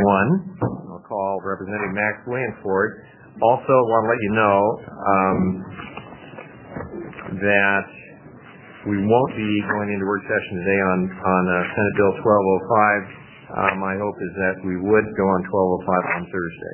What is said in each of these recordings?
I'll call Representative Max Williamsford. Also, want to let you know that we won't be going into work session today on Senate Bill 1205. My hope is that we would go on 1205 on Thursday.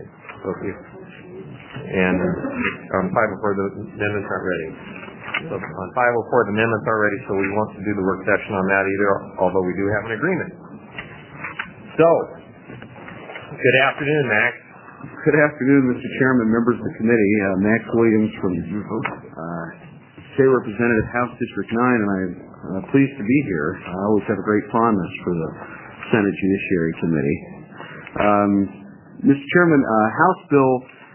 And on 504, the amendments aren't ready. So on 504, the amendments aren't ready, so we won't do the work session on that either, although we do have an agreement. So, good afternoon, Max. Good afternoon, Mr. Chairman, members of the committee. Max Williams from State Representative, House District 9, and I'm pleased to be here. I always have a great fondness for the Senate Judiciary Committee. Mr. Chairman, House Bill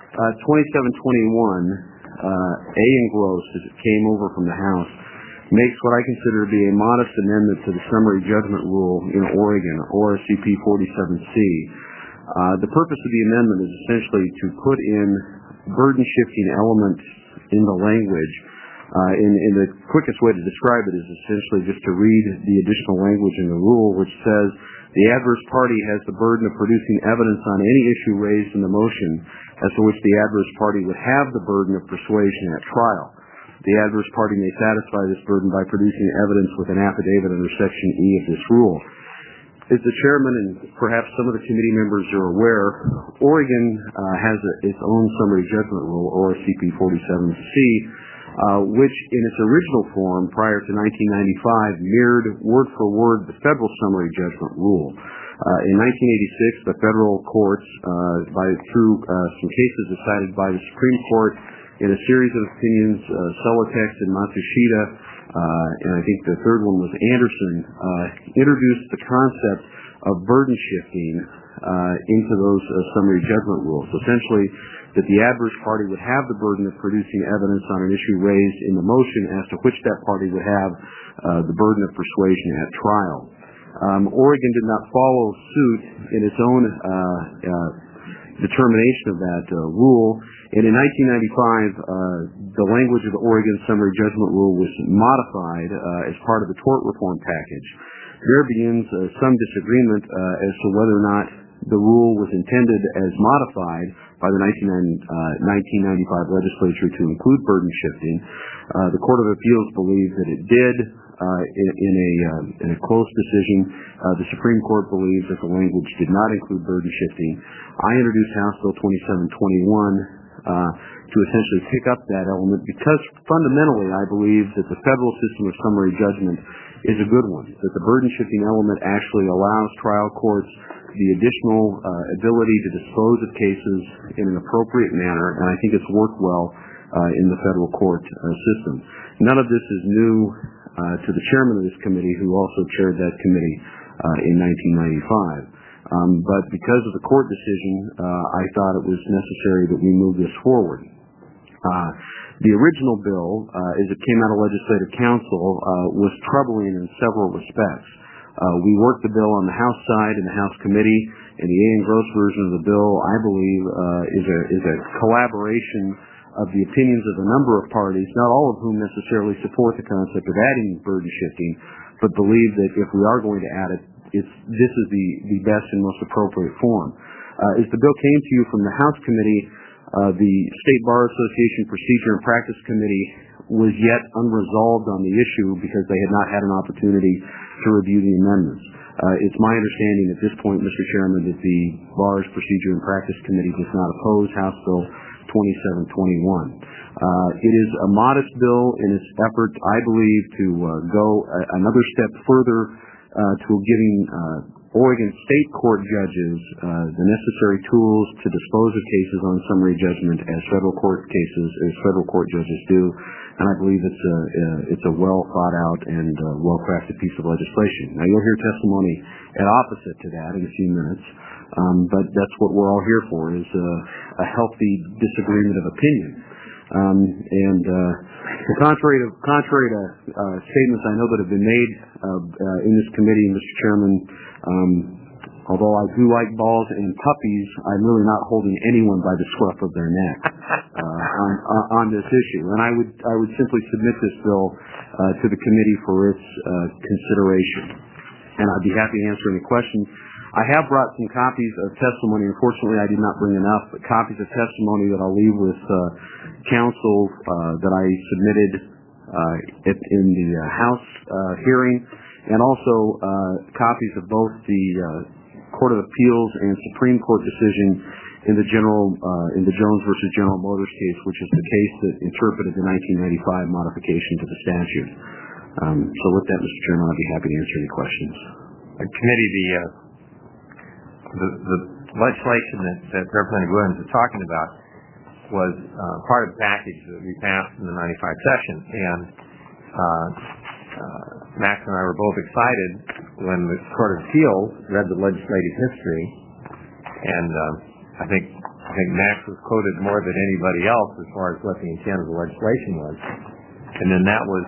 2721, A engrossed as it came over from the House, makes what I consider to be a modest amendment to the summary judgment rule in Oregon, ORCP 47C. The purpose of the amendment is essentially to put in burden-shifting elements in the language. And the quickest way to describe it is essentially just to read the additional language in the rule, which says the adverse party has the burden of producing evidence on any issue raised in the motion as to which the adverse party would have the burden of persuasion at trial. The adverse party may satisfy this burden by producing evidence with an affidavit under Section E of this rule. As the chairman and perhaps some of the committee members are aware, Oregon has its own summary judgment rule, ORCP 47C, which in its original form prior to 1995 mirrored word for word the federal summary judgment rule. In 1986, the federal courts, through some cases decided by the Supreme Court in a series of opinions, Celotex and Matsushita, and I think the third one was Anderson, introduced the concept of burden shifting into those summary judgment rules. Essentially, that the adverse party would have the burden of producing evidence on an issue raised in the motion as to which that party would have the burden of persuasion at trial. Oregon did not follow suit in its own determination of that rule, and in 1995, the language of the Oregon summary judgment rule was modified as part of the tort reform package. There begins some disagreement as to whether or not the rule was intended as modified by the 1995 legislature to include burden shifting. The Court of Appeals believes that it did. In a close decision, the Supreme Court believes that the language did not include burden shifting. I introduced House Bill 2721 to essentially pick up that element because fundamentally I believe that the federal system of summary judgment is a good one, that the burden shifting element actually allows trial courts the additional ability to dispose of cases in an appropriate manner, and I think it's worked well in the federal court system. None of this is new to the chairman of this committee, who also chaired that committee in 1995. But because of the court decision, I thought it was necessary that we move this forward. The original bill, as it came out of Legislative Council, was troubling in several respects. We worked the bill on the House side in the House committee, and the A. engrossed version of the bill, I believe, is a collaboration of the opinions of a number of parties, not all of whom necessarily support the concept of adding burden shifting, but believe that if we are going to add it, this is the best and most appropriate form. As the bill came to you from the House committee, the State Bar Association Procedure and Practice Committee was yet unresolved on the issue because they had not had an opportunity to review the amendments. It's my understanding at this point, Mr. Chairman, that the Bar's Procedure and Practice Committee does not oppose House Bill 2721. It is a modest bill in its effort, I believe, to go another step further to giving Oregon state court judges the necessary tools to dispose of cases on summary judgment as federal court judges do, and I believe it's a well thought out and well crafted piece of legislation. Now you'll hear testimony at opposite to that in a few minutes, but that's what we're all here for, is a healthy disagreement of opinion. Contrary to statements I know that have been made in this committee, Mr. Chairman, although I do like balls and puppies, I'm really not holding anyone by the scruff of their neck on this issue. And I would simply submit this bill to the committee for its consideration. And I'd be happy to answer any questions. I have brought some copies of testimony. Unfortunately, I did not bring enough, but copies of testimony that I'll leave with counsel that I submitted in the House hearing, and also copies of both the Court of Appeals and Supreme Court decision in the Jones versus General Motors case, which is the case that interpreted the 1995 modification to the statute. So with that, Mr. Chairman, I'd be happy to answer any questions. Committee, the legislation that Representative Williams is talking about was part of the package that we passed in the 95 session, and Max and I were both excited when the Court of Appeals read the legislative history, and I think Max was quoted more than anybody else as far as what the intent of the legislation was, and then that was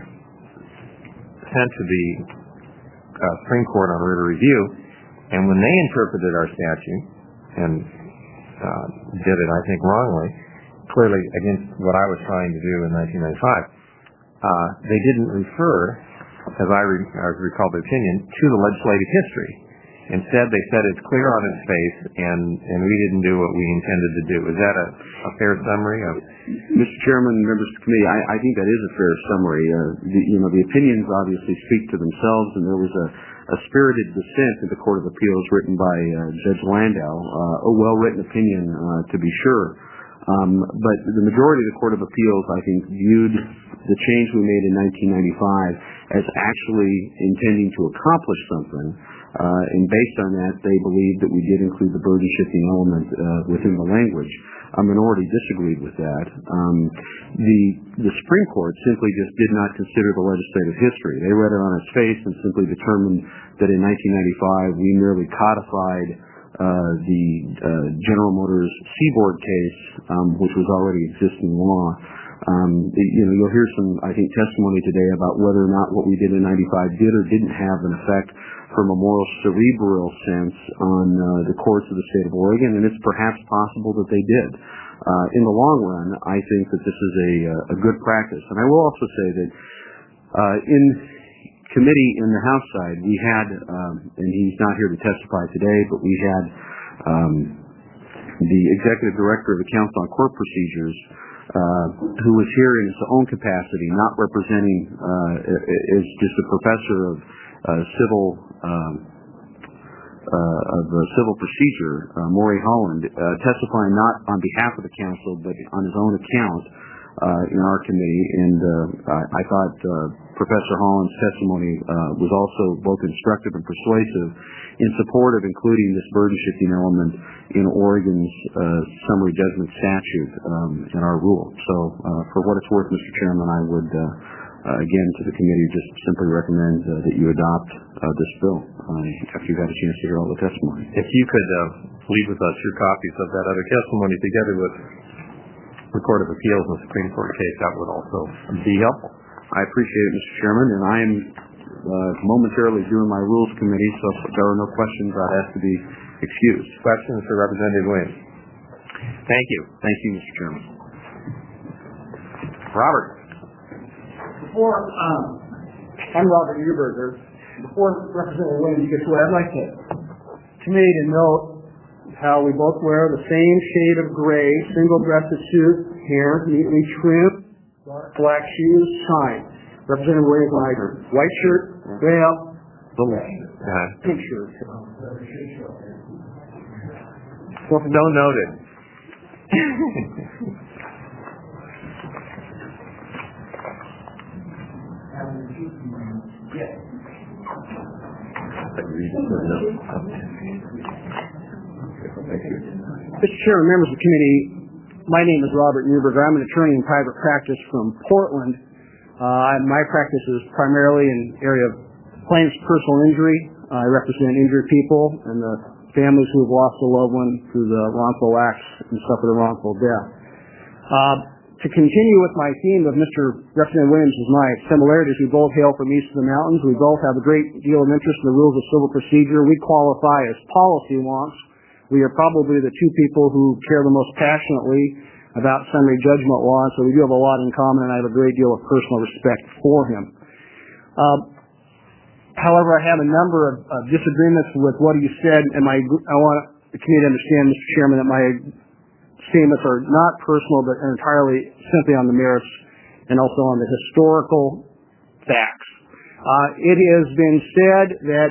sent to the Supreme Court on order review, and when they interpreted our statute and did it, I think, wrongly, clearly against what I was trying to do in 1995, they didn't refer, as I recall the opinion, to the legislative history. Instead, they said it's clear on its face, and we didn't do what we intended to do. Is that a fair summary of? Mr. Chairman, members of the committee, I think that is a fair summary. The opinions obviously speak to themselves, and there was a spirited dissent in the Court of Appeals written by Judge Landau, a well-written opinion, to be sure. But the majority of the Court of Appeals, I think, viewed the change we made in 1995 as actually intending to accomplish something. And based on that, they believed that we did include the burden-shifting element within the language. A minority disagreed with that. The Supreme Court simply just did not consider the legislative history. They read it on its face and simply determined that in 1995 we merely codified the General Motors Seaboard case, which was already existing law. You'll hear some, I think, testimony today about whether or not what we did in 95 did or didn't have an effect from a moral cerebral sense on the courts of the state of Oregon, and it's perhaps possible that they did. In the long run, I think that this is a good practice. And I will also say that in committee in the House side, we had, and he's not here to testify today, but we had the Executive Director of the Council on Court Procedures who was here in his own capacity, not representing as just a professor of civil procedure, Maury Holland, testifying not on behalf of the council but on his own account in our committee. And I thought Professor Holland's testimony was also both instructive and persuasive in support of including this burden-shifting element in Oregon's summary judgment statute in our rule. So for what it's worth, Mr. Chairman, I would again to the committee just simply recommend that you adopt this bill after you've had a chance to hear all the testimony. If you could leave with us your copies of that other testimony together with the Court of Appeals and the Supreme Court case, that would also be helpful. I appreciate it, Mr. Chairman, and I am momentarily doing my Rules Committee, so if there are no questions, I'd ask to be excused. Questions for Representative Williams? Thank you. Thank you, Mr. Chairman. Robert. I'm Robert Neuberger. Before Representative Williams gets away, I'd like to committee to note how we both wear the same shade of gray, single-breasted suit, hair neatly trimmed, dark black shoes, tie. Representative Williams and I are white shirt, veil, pink shirt. So noted. Mr. Chairman, members of the committee, my name is Robert Neuberger. I'm an attorney in private practice from Portland. My practice is primarily in the area of plaintiff's personal injury. I represent injured people and the families who have lost a loved one through the wrongful acts and suffered a wrongful death. To continue with my theme of Mr. Representative Williams and my similarities, we both hail from east of the mountains. We both have a great deal of interest in the rules of civil procedure. We qualify as policy wonks. We are probably the two people who care the most passionately about summary judgment law, so we do have a lot in common, and I have a great deal of personal respect for him. However, I have a number of disagreements with what he said, and I want the committee to understand, Mr. Chairman, that my statements are not personal, but entirely simply on the merits and also on the historical facts. It has been said that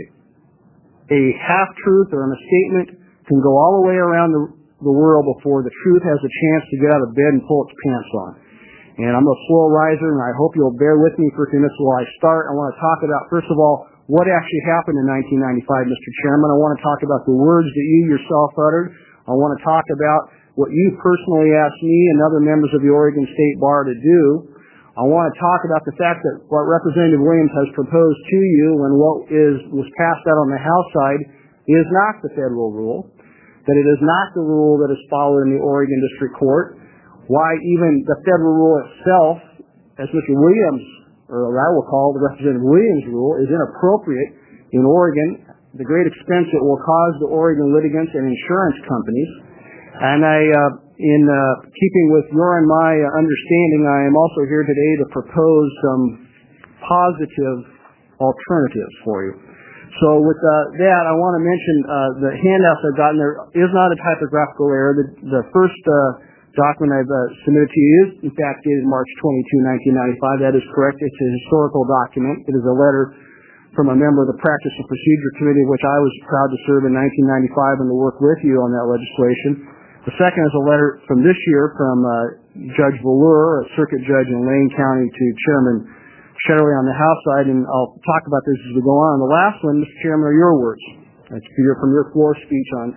a half-truth or a misstatement can go all the way around the world before the truth has a chance to get out of bed and pull its pants on. And I'm a slow riser, and I hope you'll bear with me for a few minutes while I start. I want to talk about, first of all, what actually happened in 1995, Mr. Chairman. I want to talk about the words that you yourself uttered. I want to talk about what you personally asked me and other members of the Oregon State Bar to do. I want to talk about the fact that what Representative Williams has proposed to you and what was passed out on the House side is not the federal rule, that it is not the rule that is followed in the Oregon District Court, why even the federal rule itself, as Mr. Williams, or I will call the Representative Williams rule, is inappropriate in Oregon, the great expense it will cause the Oregon litigants and insurance companies. And in keeping with your and my understanding, I am also here today to propose some positive alternatives for you. So with that, I want to mention the handouts I've gotten. There is not a typographical error. The first document I've submitted to you is, in fact, dated March 22, 1995. That is correct. It's a historical document. It is a letter from a member of the Practice and Procedure Committee, which I was proud to serve in 1995 and to work with you on that legislation. The second is a letter from this year from Judge Valure, a circuit judge in Lane County, to Chairman Shetterly on the House side, and I'll talk about this as we go on. And the last one, Mr. Chairman, are your words. That's from your floor speech on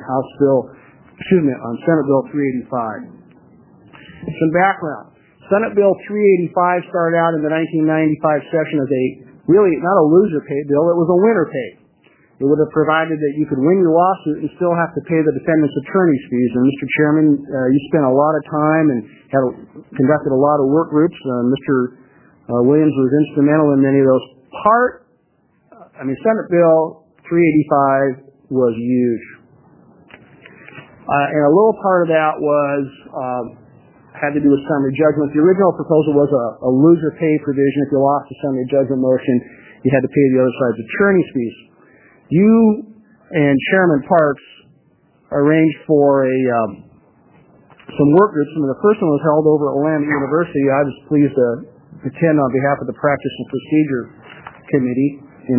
on Senate Bill 385. Some background. Senate Bill 385 started out in the 1995 session as really not a loser pay bill, it was a winner pay. It would have provided that you could win your lawsuit and still have to pay the defendant's attorney's fees. And Mr. Chairman, you spent a lot of time and conducted a lot of work groups. Mr. Williams was instrumental in many of those. Senate Bill 385 was huge. And a little part of that had to do with summary judgment. The original proposal was a loser pay provision. If you lost a summary judgment motion, you had to pay the other side's attorney's fees. You and Chairman Parks arranged for some work groups. The first one was held over at Willamette University. I was pleased to attend on behalf of the Practice and Procedure Committee in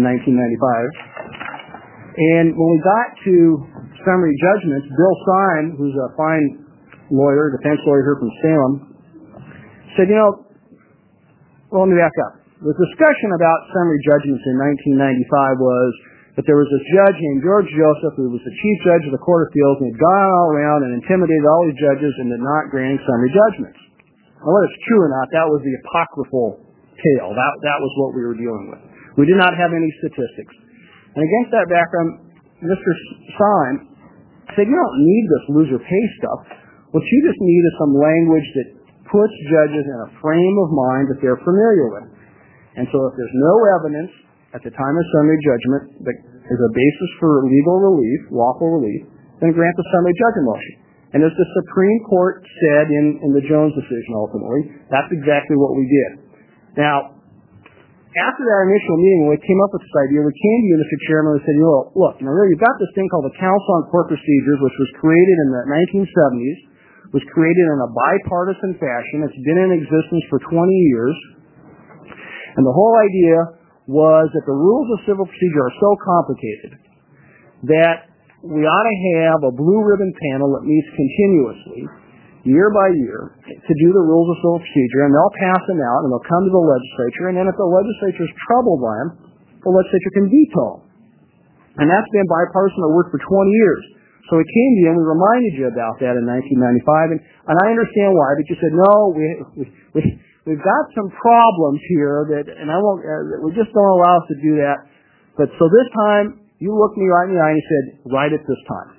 1995. And when we got to summary judgments, Bill Syme, who's a fine lawyer, defense lawyer here from Salem, said, let me back up. The discussion about summary judgments in 1995 was that there was this judge named George Joseph who was the chief judge of the Court of Appeals and had gone all around and intimidated all these judges into not granting summary judgments. Now, whether it's true or not, that was the apocryphal tale. That was what we were dealing with. We did not have any statistics. And against that background, Mr. Syme said, you don't need this loser pay stuff. What you just need is some language that puts judges in a frame of mind that they're familiar with. And so if there's no evidence at the time of summary judgment that is a basis for legal relief, lawful relief, then grant the summary judgment motion. And as the Supreme Court said in the Jones decision ultimately, that's exactly what we did. Now, after that initial meeting, when we came up with this idea, we came to you, Mr. Chairman, and said, look, you've got this thing called the Council on Court Procedures, which was created in the 1970s, was created in a bipartisan fashion. It's been in existence for 20 years. And the whole idea was that the rules of civil procedure are so complicated that we ought to have a blue ribbon panel that meets continuously, year by year, to do the rules of civil procedure, and they'll pass them out, and they'll come to the legislature, and then if the legislature is troubled by them, the legislature can veto them. And that's been bipartisan at work for 20 years. So we came to you and we reminded you about that in 1995, and I understand why, but you said, no, we've got some problems here and we just don't allow us to do that. But so this time, you looked me right in the eye and you said, right at this time.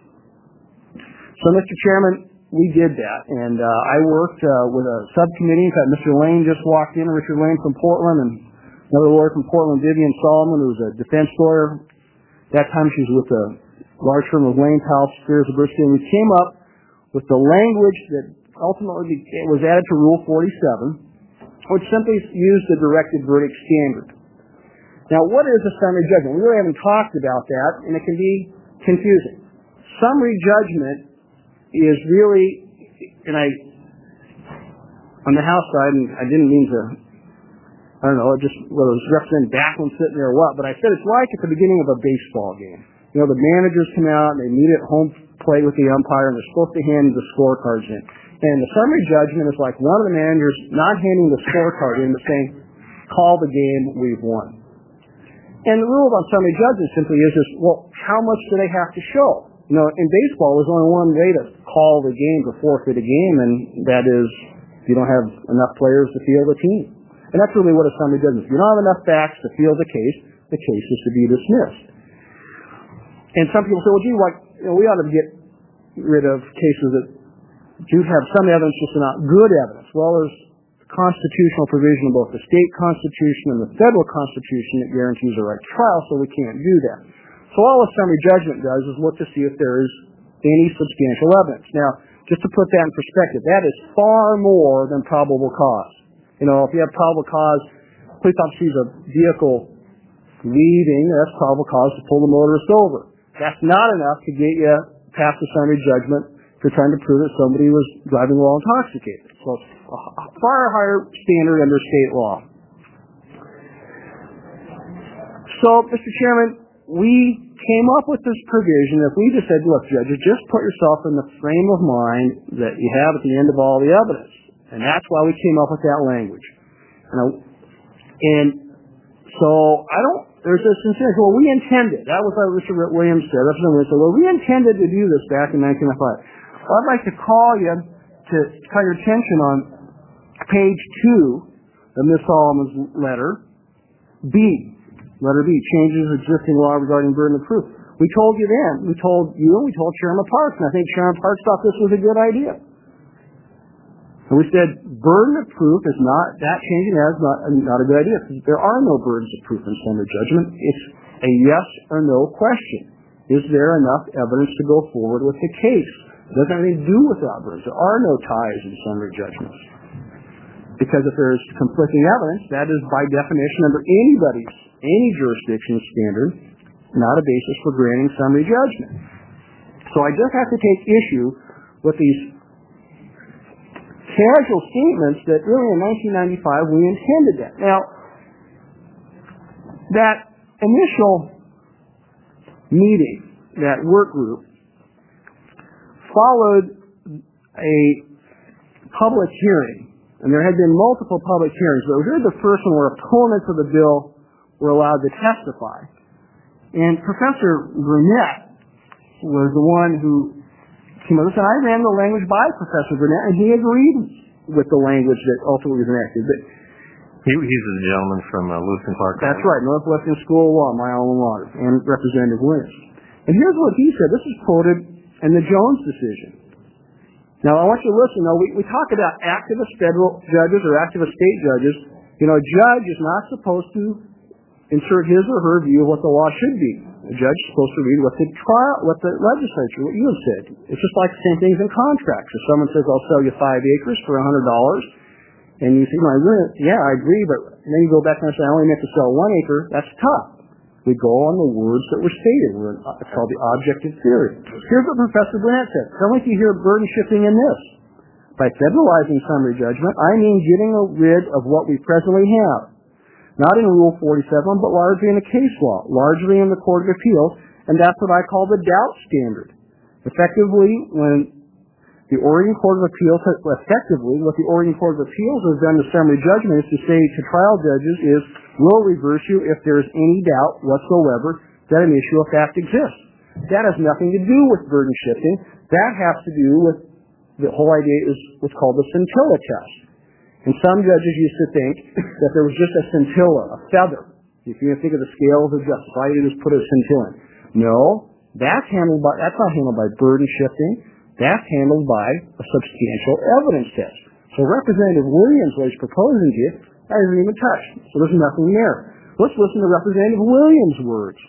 So Mr. Chairman, we did that, and I worked with a subcommittee. In fact, Mr. Lane just walked in, Richard Lane from Portland, and another lawyer from Portland, Vivian Solomon, who was a defense lawyer. At that time, she was with the large firm of Lane, Powell, Spears, Zabriskie, and we came up with the language that ultimately was added to Rule 47, which simply used the directed verdict standard. Now, what is a summary judgment? We really haven't talked about that, and it can be confusing. Summary judgment is really, and on the House side, and I didn't mean to, I don't know, just whether it was Representative Backlund sitting there or what, but I said it's like at the beginning of a baseball game. You know, the managers come out and they meet at home plate with the umpire, and they're supposed to hand the scorecards in. And the summary judgment is like one of the managers not handing the scorecard in, but saying, call the game, we've won. And the rule about summary judgment simply is just, well, how much do they have to show? You know, in baseball, there's only one way to call the game, to forfeit a game, and that is if you don't have enough players to field a team. And that's really what a summary judgment is. If you don't have enough facts to field the case is to be dismissed. And some people say, well, gee, we ought to get rid of cases that do have some evidence, just not good evidence. Well, there's constitutional provision in both the state constitution and the federal constitution that guarantees a right to trial, so we can't do that. So all a summary judgment does is look to see if there is any substantial evidence. Now, just to put that in perspective, that is far more than probable cause. You know, if you have probable cause, police officer sees a vehicle leaving, that's probable cause to pull the motorist over. That's not enough to get you past the summary judgment if you're trying to prove that somebody was driving while intoxicated. So it's a far higher standard under state law. So, Mr. Chairman, we came up with this provision that we just said, look, judges, just put yourself in the frame of mind that you have at the end of all the evidence. And that's why we came up with that language. And so there's a sincere, well, we intended, that was what Mr. Williams said, well, we intended to do this back in 1905. Well, I'd like to call your attention on page 2 of Ms. Solomon's letter, letter B, changes existing law regarding burden of proof. We told you then, we told Chairman Parks, and I think Chairman Parks thought this was a good idea. And we said, burden of proof is not, that changing that is not a good idea, because there are no burdens of proof in summary judgment. It's a yes or no question. Is there enough evidence to go forward with the case? It doesn't have anything to do with that burdens. There are no ties in summary judgments. Because if there's conflicting evidence, that is by definition under any jurisdiction's standard, not a basis for granting summary judgment. So I just have to take issue with these casual statements that really in 1995 we intended that. Now, that initial meeting, that work group, followed a public hearing, and there had been multiple public hearings, but we heard the first one where opponents of the bill were allowed to testify. And Professor Burnett was the one who came up with this, and I ran the language by Professor Burnett, and he agreed with the language that ultimately was enacted. But he's a gentleman from Lewis and Clark. That's right, Northwestern School of Law, my alma mater, and Representative Williams. And here's what he said. This is quoted in the Jones decision. Now, I want you to listen. Now, we talk about activist federal judges or activist state judges. You know, a judge is not supposed to insert his or her view of what the law should be. A judge is supposed to read what the legislature, what you have said. It's just like the same things in contracts. If someone says, I'll sell you 5 acres for $100, and you say, no, I agree, but and then you go back and say, I only meant to sell 1 acre, that's tough. We go on the words that were stated. It's called the objective theory. Here's what Professor Burnett said. Tell me if you hear burden shifting in this. By federalizing summary judgment, I mean getting rid of what we presently have. Not in Rule 47, but largely in the case law, largely in the Court of Appeals, and that's what I call the doubt standard. Effectively, what the Oregon Court of Appeals has done to summary judgment is to say to trial judges is, we'll reverse you if there's any doubt whatsoever that an issue of fact exists. That has nothing to do with burden shifting. That has to do with the whole idea is what's called the scintilla test. And some judges used to think that there was just a scintilla, a feather. If you think of the scales of justice, why you just put a scintilla in? No, that's not handled by burden shifting. That's handled by a substantial evidence test. So Representative Williams, what he's proposing to you, that isn't even touched. So there's nothing there. Let's listen to Representative Williams' words.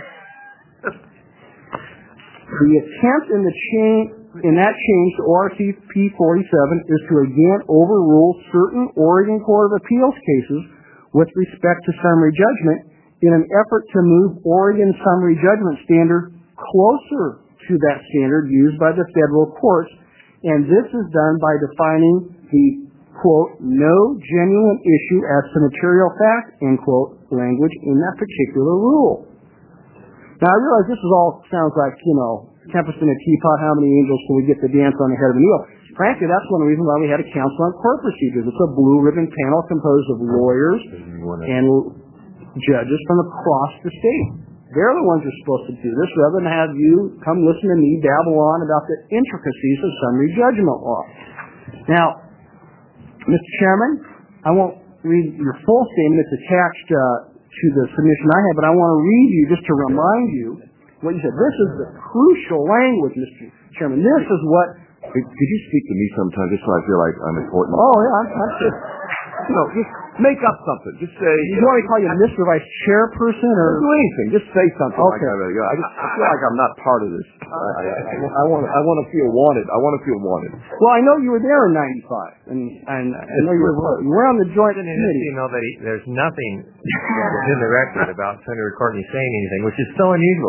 The attempt in that change to ORCP 47 is to again overrule certain Oregon Court of Appeals cases with respect to summary judgment in an effort to move Oregon's summary judgment standard closer to that standard used by the federal courts, and this is done by defining the, quote, no genuine issue as to material fact, end quote, language in that particular rule. Now, I realize this all sounds like, tempest in a teapot, how many angels can we get to dance on the head of an eel? Frankly, that's one reason why we had a council on court procedures. It's a blue ribbon panel composed of lawyers and judges from across the state. They're the ones who are supposed to do this rather than have you come listen to me babble on about the intricacies of summary judgment law. Now, Mr. Chairman, I won't read your full statement. It's attached to the submission I have, but I want to read you just to remind you what you said. This is the crucial language, Mr. Chairman. This is what... Could you speak to me sometime just so I feel like I'm important? Oh, yeah, I'm just... Just make up something. Just say... You want me to call you Mr. Vice Chairperson, or... Do anything. Just say something like that. I feel like I'm not part of this. I want to feel wanted. I want to feel wanted. Well, I know you were there in 95, and I know you were on the joint committee. You know that there's nothing in the record about Senator Courtney saying anything, which is so unusual.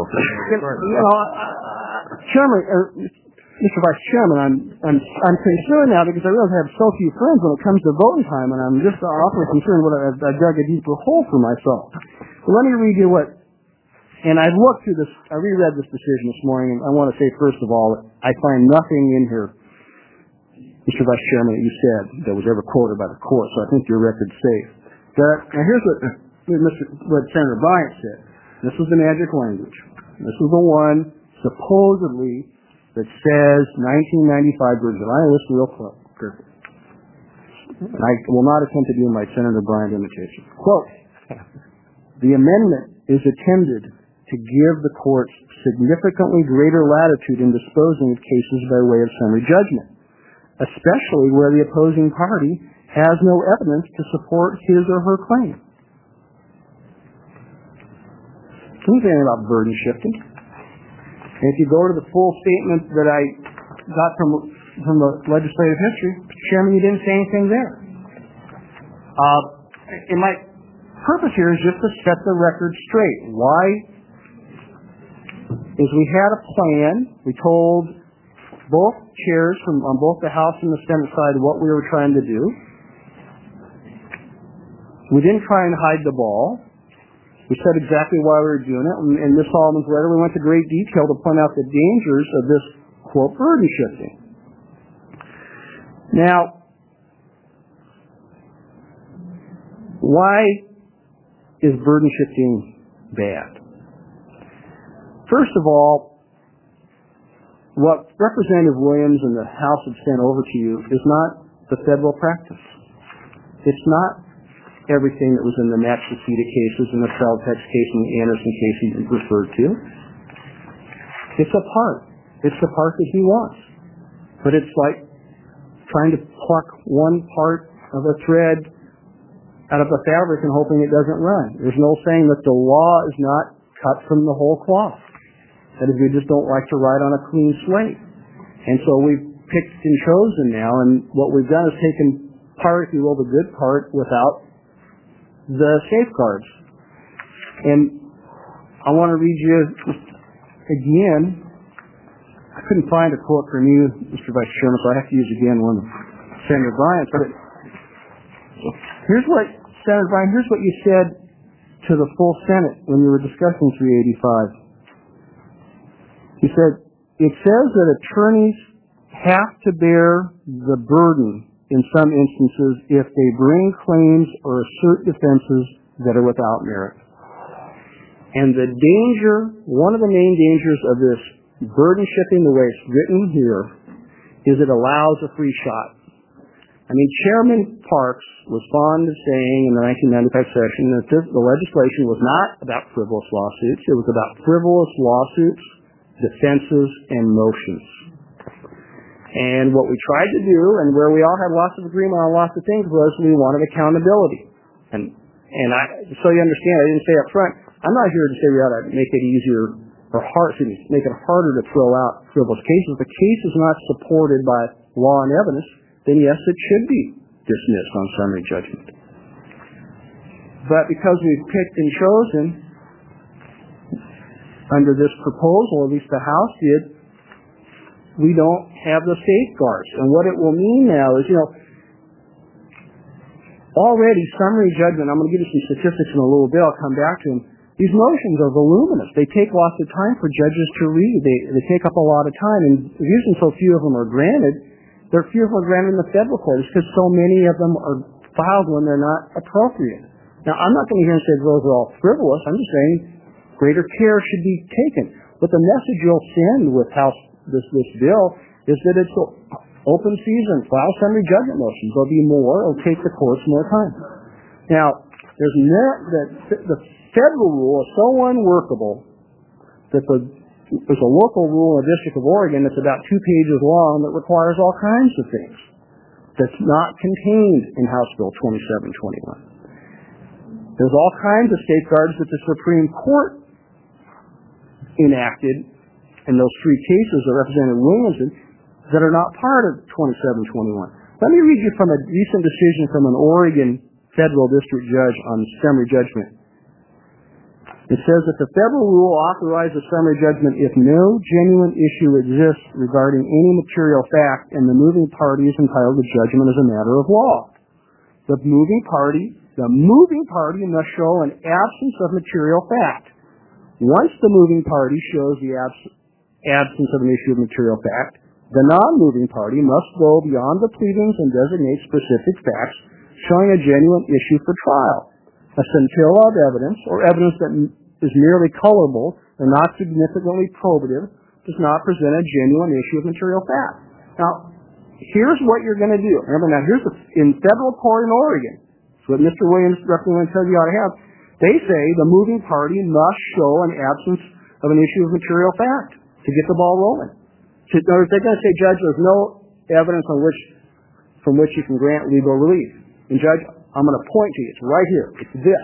Chairman, Mr. Vice Chairman, I'm concerned now because I realize I have so few friends when it comes to voting time, and I'm just awfully concerned whether I've dug a deeper hole for myself. So let me read you what, and I've looked through this, I reread this decision this morning, and I want to say first of all that I find nothing in here, Mr. Vice Chairman, that you said that was ever quoted by the court, so I think your record's safe. Now here's what Senator Bryant said. This was the magic language. This is the one supposedly that says 1995 version. I listen real carefully. I will not attempt to do my Senator Bryant imitation. Quote, the amendment is intended to give the courts significantly greater latitude in disposing of cases by way of summary judgment, especially where the opposing party has no evidence to support his or her claim. Can you say anything about burden shifting? And if you go to the full statement that I got from the legislative history, Mr. Chairman, you didn't say anything there. And my purpose here is just to set the record straight. Why? Is we had a plan. We told both chairs on both the House and the Senate side what we were trying to do. We didn't try and hide the ball. We said exactly why we were doing it, and in Ms. Solomon's letter we went to great detail to point out the dangers of this, quote, burden shifting. Now, why is burden shifting bad? First of all, what Representative Williams and the House have sent over to you is not the federal practice. It's not everything that was in the Matsushita cases and the Feltex case and the Anderson case he referred to. It's a part. It's the part that he wants. But it's like trying to pluck one part of a thread out of the fabric and hoping it doesn't run. There's no saying that the law is not cut from the whole cloth. That is, we just don't like to write on a clean slate. And so we've picked and chosen now, and what we've done is taken part, if you will, the good part without the safeguards. And I want to read you again. I couldn't find a quote from you, Mr. Vice Chairman, so I have to use again one of Senator Bryant's. But here's what you said to the full Senate when we were discussing 385. You said, it says that attorneys have to bear the burden in some instances if they bring claims or assert defenses that are without merit. And the danger, one of the main dangers of this burden shifting the way it's written here is it allows a free shot. I mean, Chairman Parks was fond of saying in the 1995 session that the legislation was not about frivolous lawsuits. It was about frivolous lawsuits, defenses, and motions. And what we tried to do, and where we all had lots of agreement on lots of things, was we wanted accountability. And so you understand, I didn't say up front, I'm not here to say we ought to make it easier or make it harder to throw out frivolous cases. If the case is not supported by law and evidence, then yes, it should be dismissed on summary judgment. But because we've picked and chosen under this proposal, at least the House did, we don't have the safeguards. And what it will mean now is, already summary judgment, I'm going to give you some statistics in a little bit, I'll come back to them. These motions are voluminous. They take lots of time for judges to read. They take up a lot of time, and the reason so few of them are granted, there are few of them are granted in the federal courts because so many of them are filed when they're not appropriate. Now, I'm not going to hear and say those are all frivolous. I'm just saying greater care should be taken. But the message you'll send with this bill is that it's open season, file summary judgment motions. There'll be more. It'll take the courts more time. Now, the federal rule is so unworkable that there's a local rule in the District of Oregon that's about 2 pages long that requires all kinds of things that's not contained in House Bill 2721. There's all kinds of safeguards that the Supreme Court enacted in those 3 cases that Representative Williamson that are not part of 2721. Let me read you from a recent decision from an Oregon federal district judge on summary judgment. It says that the federal rule authorizes summary judgment if no genuine issue exists regarding any material fact and the moving party is entitled to judgment as a matter of law. The moving party must show an absence of material fact. Once the moving party shows the absence of an issue of material fact, the non-moving party must go beyond the pleadings and designate specific facts showing a genuine issue for trial. A scintilla of evidence, or evidence that is merely colorable and not significantly probative, does not present a genuine issue of material fact. Now, here's what you're going to do. Remember, now, in federal court in Oregon, so what Mr. Williams representative says you ought to have, they say the moving party must show an absence of an issue of material fact to get the ball rolling. They're going to say, Judge, there's no evidence from which you can grant legal relief. And Judge, I'm going to point to you. It's right here. It's this.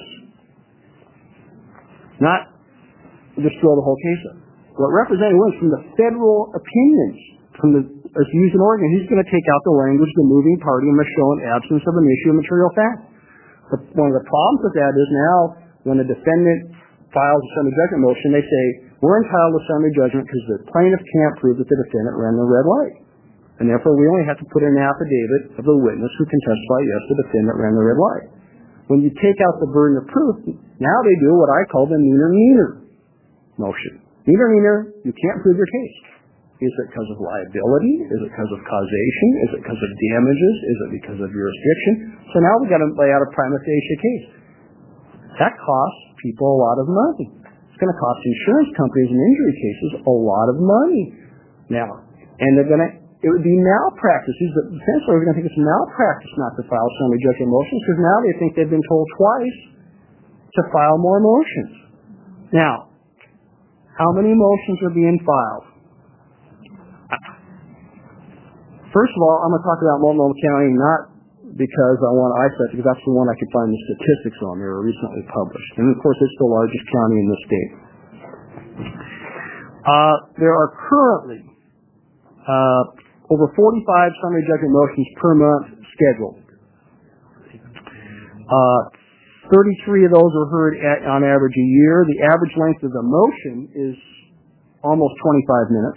Not just throw the whole case up. What Representative Williams, from the federal opinions, as used in Oregon, he's going to take out the language, the moving party must show an absence of an issue of material fact. But one of the problems with that is now when a defendant files a summary judgment motion, they say, we're entitled to summary judgment because the plaintiff can't prove that the defendant ran the red light. And therefore, we only have to put in an affidavit of the witness who can testify, yes, the defendant ran the red light. When you take out the burden of proof, now they do what I call the meaner motion. Meaner, you can't prove your case. Is it because of liability? Is it because of causation? Is it because of damages? Is it because of jurisdiction? So now we've got to lay out a prima facie case. That costs people a lot of money. It's going to cost insurance companies in injury cases a lot of money. Now, and it would be malpractice. The defense lawyers are going to think it's malpractice not to file summary judgment motions because now they think they've been told twice to file more motions. Now, how many motions are being filed? First of all, I'm going to talk about Multnomah County not because I want to isolate, because that's the one I could find the statistics on. They were recently published. And, of course, it's the largest county in the state. There are currently over 45 summary judgment motions per month scheduled. 33 of those are heard on average a year. The average length of the motion is almost 25 minutes.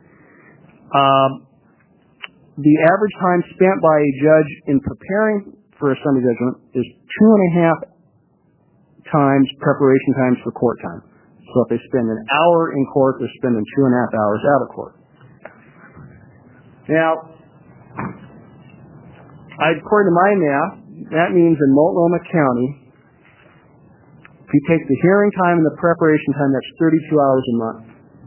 The average time spent by a judge in preparing for a summary judgment is 2.5 times preparation times for court time. So if they spend an hour in court, they're spending 2.5 hours out of court. Now, according to my math, that means in Multnomah County, if you take the hearing time and the preparation time, that's 32 hours a month.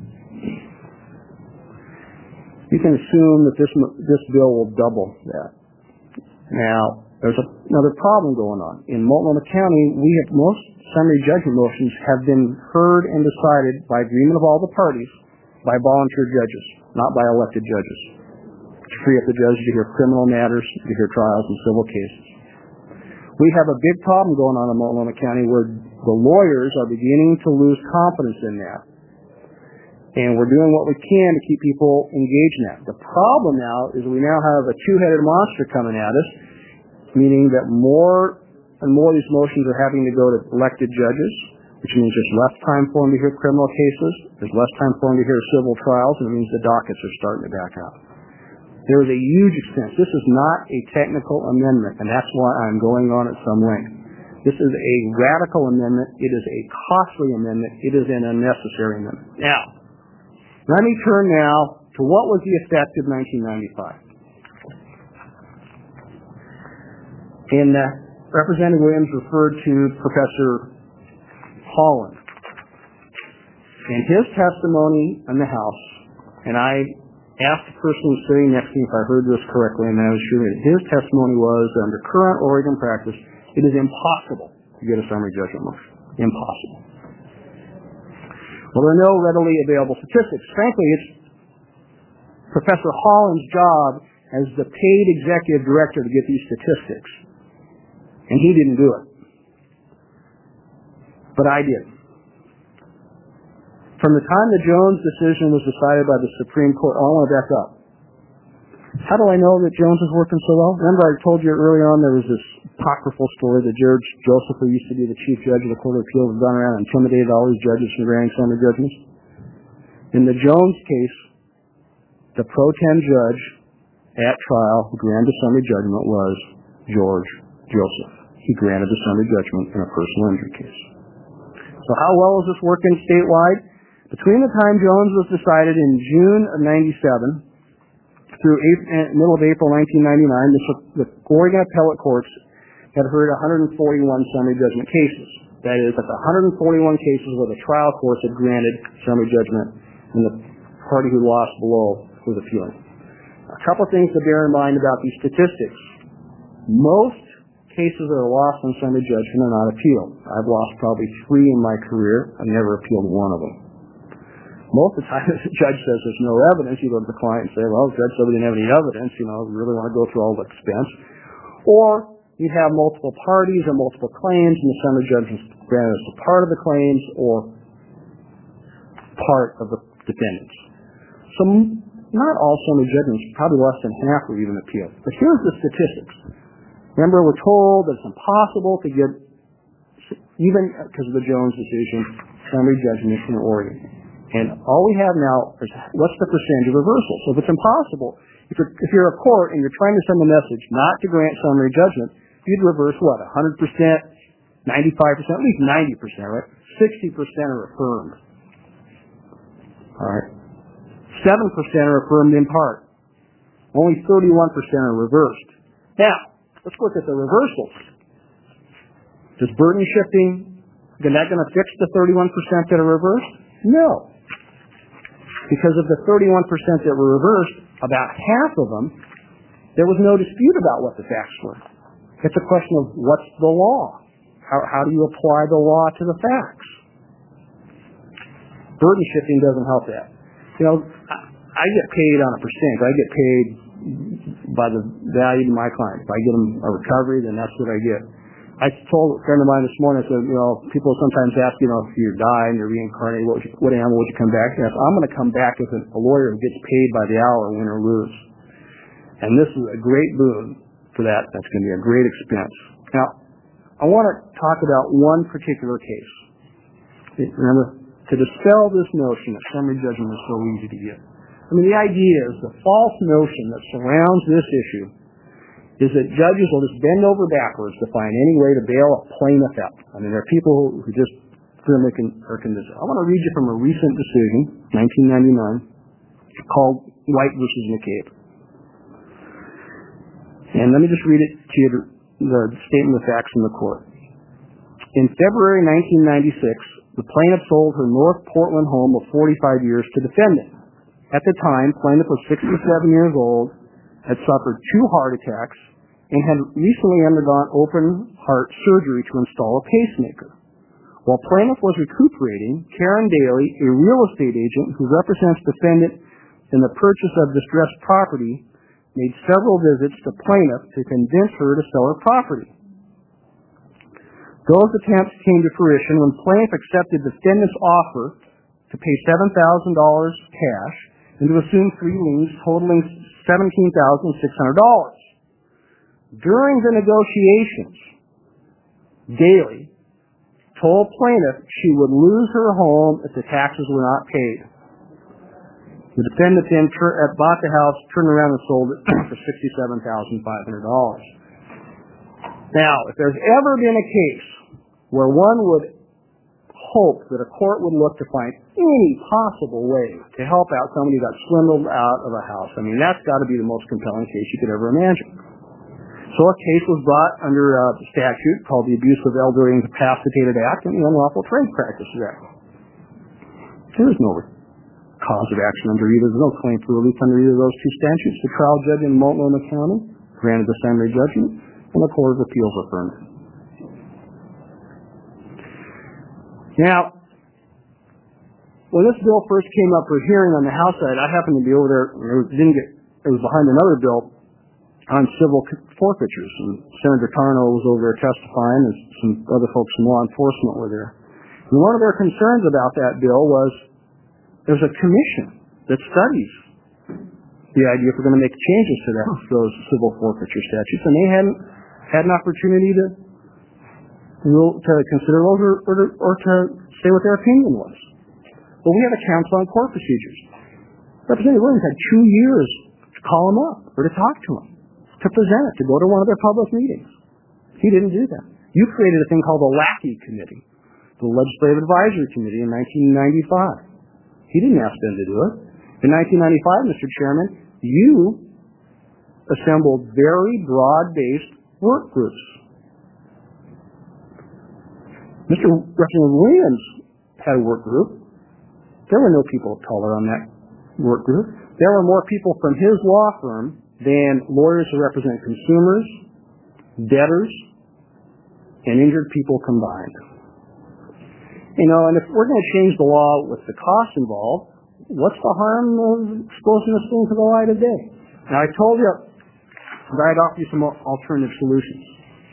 You can assume that this bill will double that. Now, there's another problem going on. In Multnomah County, most summary judgment motions have been heard and decided by agreement of all the parties by volunteer judges, not by elected judges, to free up the judges to hear criminal matters, to hear trials and civil cases. We have a big problem going on in Multnomah County where the lawyers are beginning to lose confidence in that. And we're doing what we can to keep people engaged in that. The problem now is we now have a two-headed monster coming at us, meaning that more and more of these motions are having to go to elected judges, which means there's less time for them to hear criminal cases, there's less time for them to hear civil trials, and it means the dockets are starting to back up. There is a huge expense. This is not a technical amendment, and that's why I'm going on at some length. This is a radical amendment. It is a costly amendment. It is an unnecessary amendment. Now, let me turn now to what was the effect of 1995. And Representative Williams referred to Professor Holland and his testimony in the House, and I asked the person sitting next to me if I heard this correctly, and I was sure that his testimony was, under current Oregon practice, it is impossible to get a summary judgment motion. Impossible. Well, there are no readily available statistics. Frankly, it's Professor Holland's job as the paid executive director to get these statistics. And he didn't do it. But I did. From the time the Jones decision was decided by the Supreme Court, I want to back up. How do I know that Jones is working so well? Remember I told you early on there was this apocryphal story that Judge Joseph, who used to be the chief judge of the Court of Appeals, had gone around and intimidated all these judges from granting summary judgments. In the Jones case, the pro tem judge at trial who granted summary judgment was George Joseph. He granted the summary judgment in a personal injury case. So how well is this working statewide? Between the time Jones was decided in June of 97 through middle of April 1999, the Oregon appellate courts had heard 141 summary judgment cases. That is, that's 141 cases where the trial courts had granted summary judgment and the party who lost below was appealing. A couple of things to bear in mind about these statistics. Most cases that are lost on summary judgment are not appealed. I've lost probably 3 in my career. I've never appealed one of them. Most of the time, if the judge says there's no evidence, you go to the client and say, well, the judge said we didn't have any evidence, we really want to go through all the expense. Or you have multiple parties or multiple claims, and the summary judgment is granted as a part of the claims or part of the defendants. So not all summary judgments, probably less than half were even appealed. But here's the statistics. Remember, we're told that it's impossible to get, even because of the Jones decision, summary judgment in Oregon. And all we have now is what's the percentage of reversal. So if it's impossible, if you're a court and you're trying to send a message not to grant summary judgment, you'd reverse what, 100%, 95%, at least 90%, right? 60% are affirmed. All right. 7% are affirmed in part. Only 31% are reversed. Now, let's look at the reversals. Does burden shifting, is that going to fix the 31% that are reversed? No. Because of the 31% that were reversed, about half of them, there was no dispute about what the facts were. It's a question of what's the law? How do you apply the law to the facts? Burden shifting doesn't help that. I get paid on a percentage. I get paid by the value to my clients. If I get them a recovery, then that's what I get. I told a friend of mine this morning, I said, people sometimes ask, if you die and you're reincarnated, what animal would you come back to? I said, I'm going to come back as a lawyer who gets paid by the hour, win or lose. And this is a great boon for that. That's going to be a great expense. Now, I want to talk about one particular case. Remember, to dispel this notion that summary judgment is so easy to get. The idea is the false notion that surrounds this issue is that judges will just bend over backwards to find any way to bail a plaintiff out. There are people who just firmly are convinced. I want to read you from a recent decision, 1999, called White versus McCabe. And let me just read it to you, the statement of facts from the court. In February 1996, the plaintiff sold her North Portland home of 45 years to defendant. At the time, plaintiff was 67 years old, had suffered 2 heart attacks, and had recently undergone open heart surgery to install a pacemaker. While plaintiff was recuperating, Karen Daly, a real estate agent who represents defendant in the purchase of distressed property, made several visits to plaintiff to convince her to sell her property. Those attempts came to fruition when plaintiff accepted defendant's offer to pay $7,000 cash and to assume 3 liens totaling $17,600. During the negotiations, Daly told plaintiff she would lose her home if the taxes were not paid. The defendant then bought the house, turned around and sold it for $67,500. Now, if there's ever been a case where one would hope that a court would look to find any possible way to help out somebody who got swindled out of a house, I mean, that's got to be the most compelling case you could ever imagine. So a case was brought under a statute called the Abuse of Elderly Incapacitated Act and the Unlawful Trade Practices Act. There is no cause of action under either. There's no claim for relief under either of those two statutes. The trial judge in Multnomah County granted the summary judgment, and the Court of Appeals affirmed it. Now, when this bill first came up for hearing on the House side, I happened to be over there. It was behind another bill on civil forfeitures, and Senator Tarnow was over there testifying, and some other folks from law enforcement were there. And one of their concerns about that bill was there's a commission that studies the idea if we're going to make changes to those civil forfeiture statutes, and they hadn't had an opportunity to consider those or to say what their opinion was. But we have a council on court procedures. Representative Williams had 2 years to call them up or to talk to them, to present it, to go to one of their public meetings. He didn't do that. You created a thing called the Lackey Committee, the Legislative Advisory Committee in 1995. He didn't ask them to do it. In 1995, Mr. Chairman, you assembled very broad-based work groups. Mr. Representative Williams had a work group. There were no people of color on that work group. There were more people from his law firm than lawyers who represent consumers, debtors, and injured people combined. You know, and if we're going to change the law with the costs involved, what's the harm of exposing this thing to the light of day? Now, I told you that I'd offer you some alternative solutions.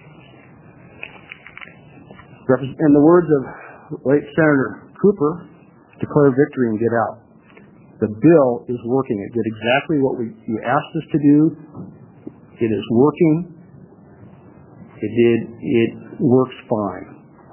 In the words of late Senator Cooper, declare victory and get out. The bill is working. It did exactly what you asked us to do. It is working. It works fine.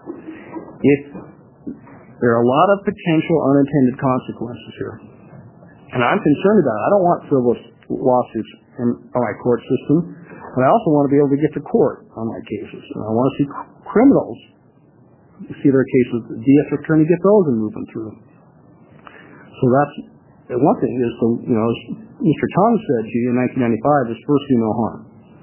There are a lot of potential unintended consequences here. And I'm concerned about it. I don't want frivolous lawsuits in my court system, but I also want to be able to get to court on my cases. And I want to see criminals see their cases, the district attorney get those and move them through. So that's one thing is, as Mr. Tom said to you in 1995, is first do no harm.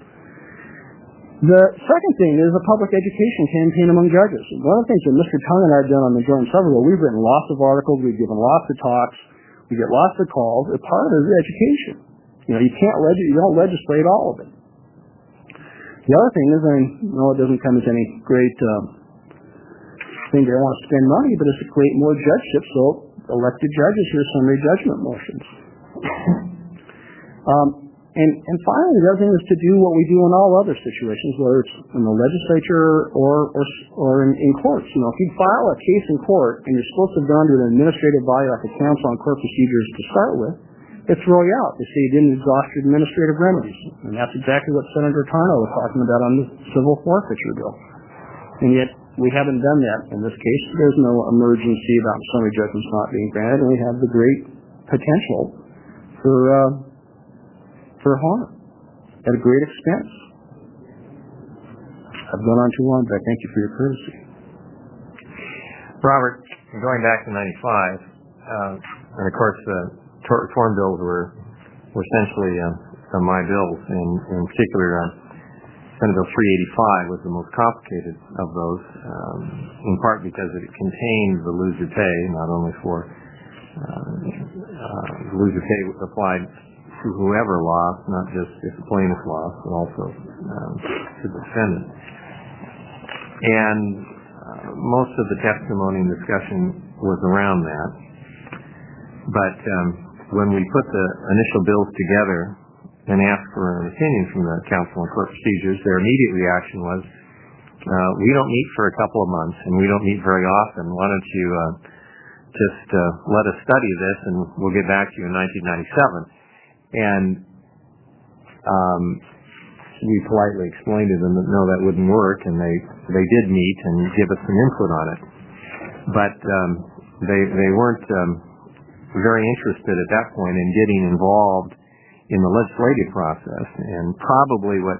The second thing is a public education campaign among judges. One of the things that Mr. Tongue and I have done on the Joint Several, we've written lots of articles, we've given lots of talks, we get lots of calls. A part of it is education. You don't legislate all of it. The other thing is, it doesn't come as any great thing they want to spend money, but it's to create more judgeships so elected judges hear summary judgment motions. And finally, the other thing is to do what we do in all other situations, whether it's in the legislature or in courts. If you file a case in court and you're supposed to have gone to an administrative body like the Council on Court Procedures to start with, they throw you out. They say you didn't exhaust your administrative remedies. And that's exactly what Senator Tarnow was talking about on the civil forfeiture bill. And yet, we haven't done that in this case. There's no emergency about summary judgments not being granted, and we have the great potential for harm at a great expense. I've gone on too long, but I thank you for your courtesy. Robert, going back to 95, and of course the tort reform bills were essentially my bills, in particular Senate Bill 385 was the most complicated of those, in part because it contained the loser pay, not only for the loser pay applied to whoever lost, not just if the plaintiff lost, but also to the defendant. And most of the testimony and discussion was around that. But when we put the initial bills together and asked for an opinion from the Council on Court Procedures, their immediate reaction was, we don't meet for a couple of months, and we don't meet very often. Why don't you just let us study this, and we'll get back to you in 1997. And we politely explained to them that no, that wouldn't work, and they did meet and give us some input on it. But they weren't very interested at that point in getting involved in the legislative process, and probably what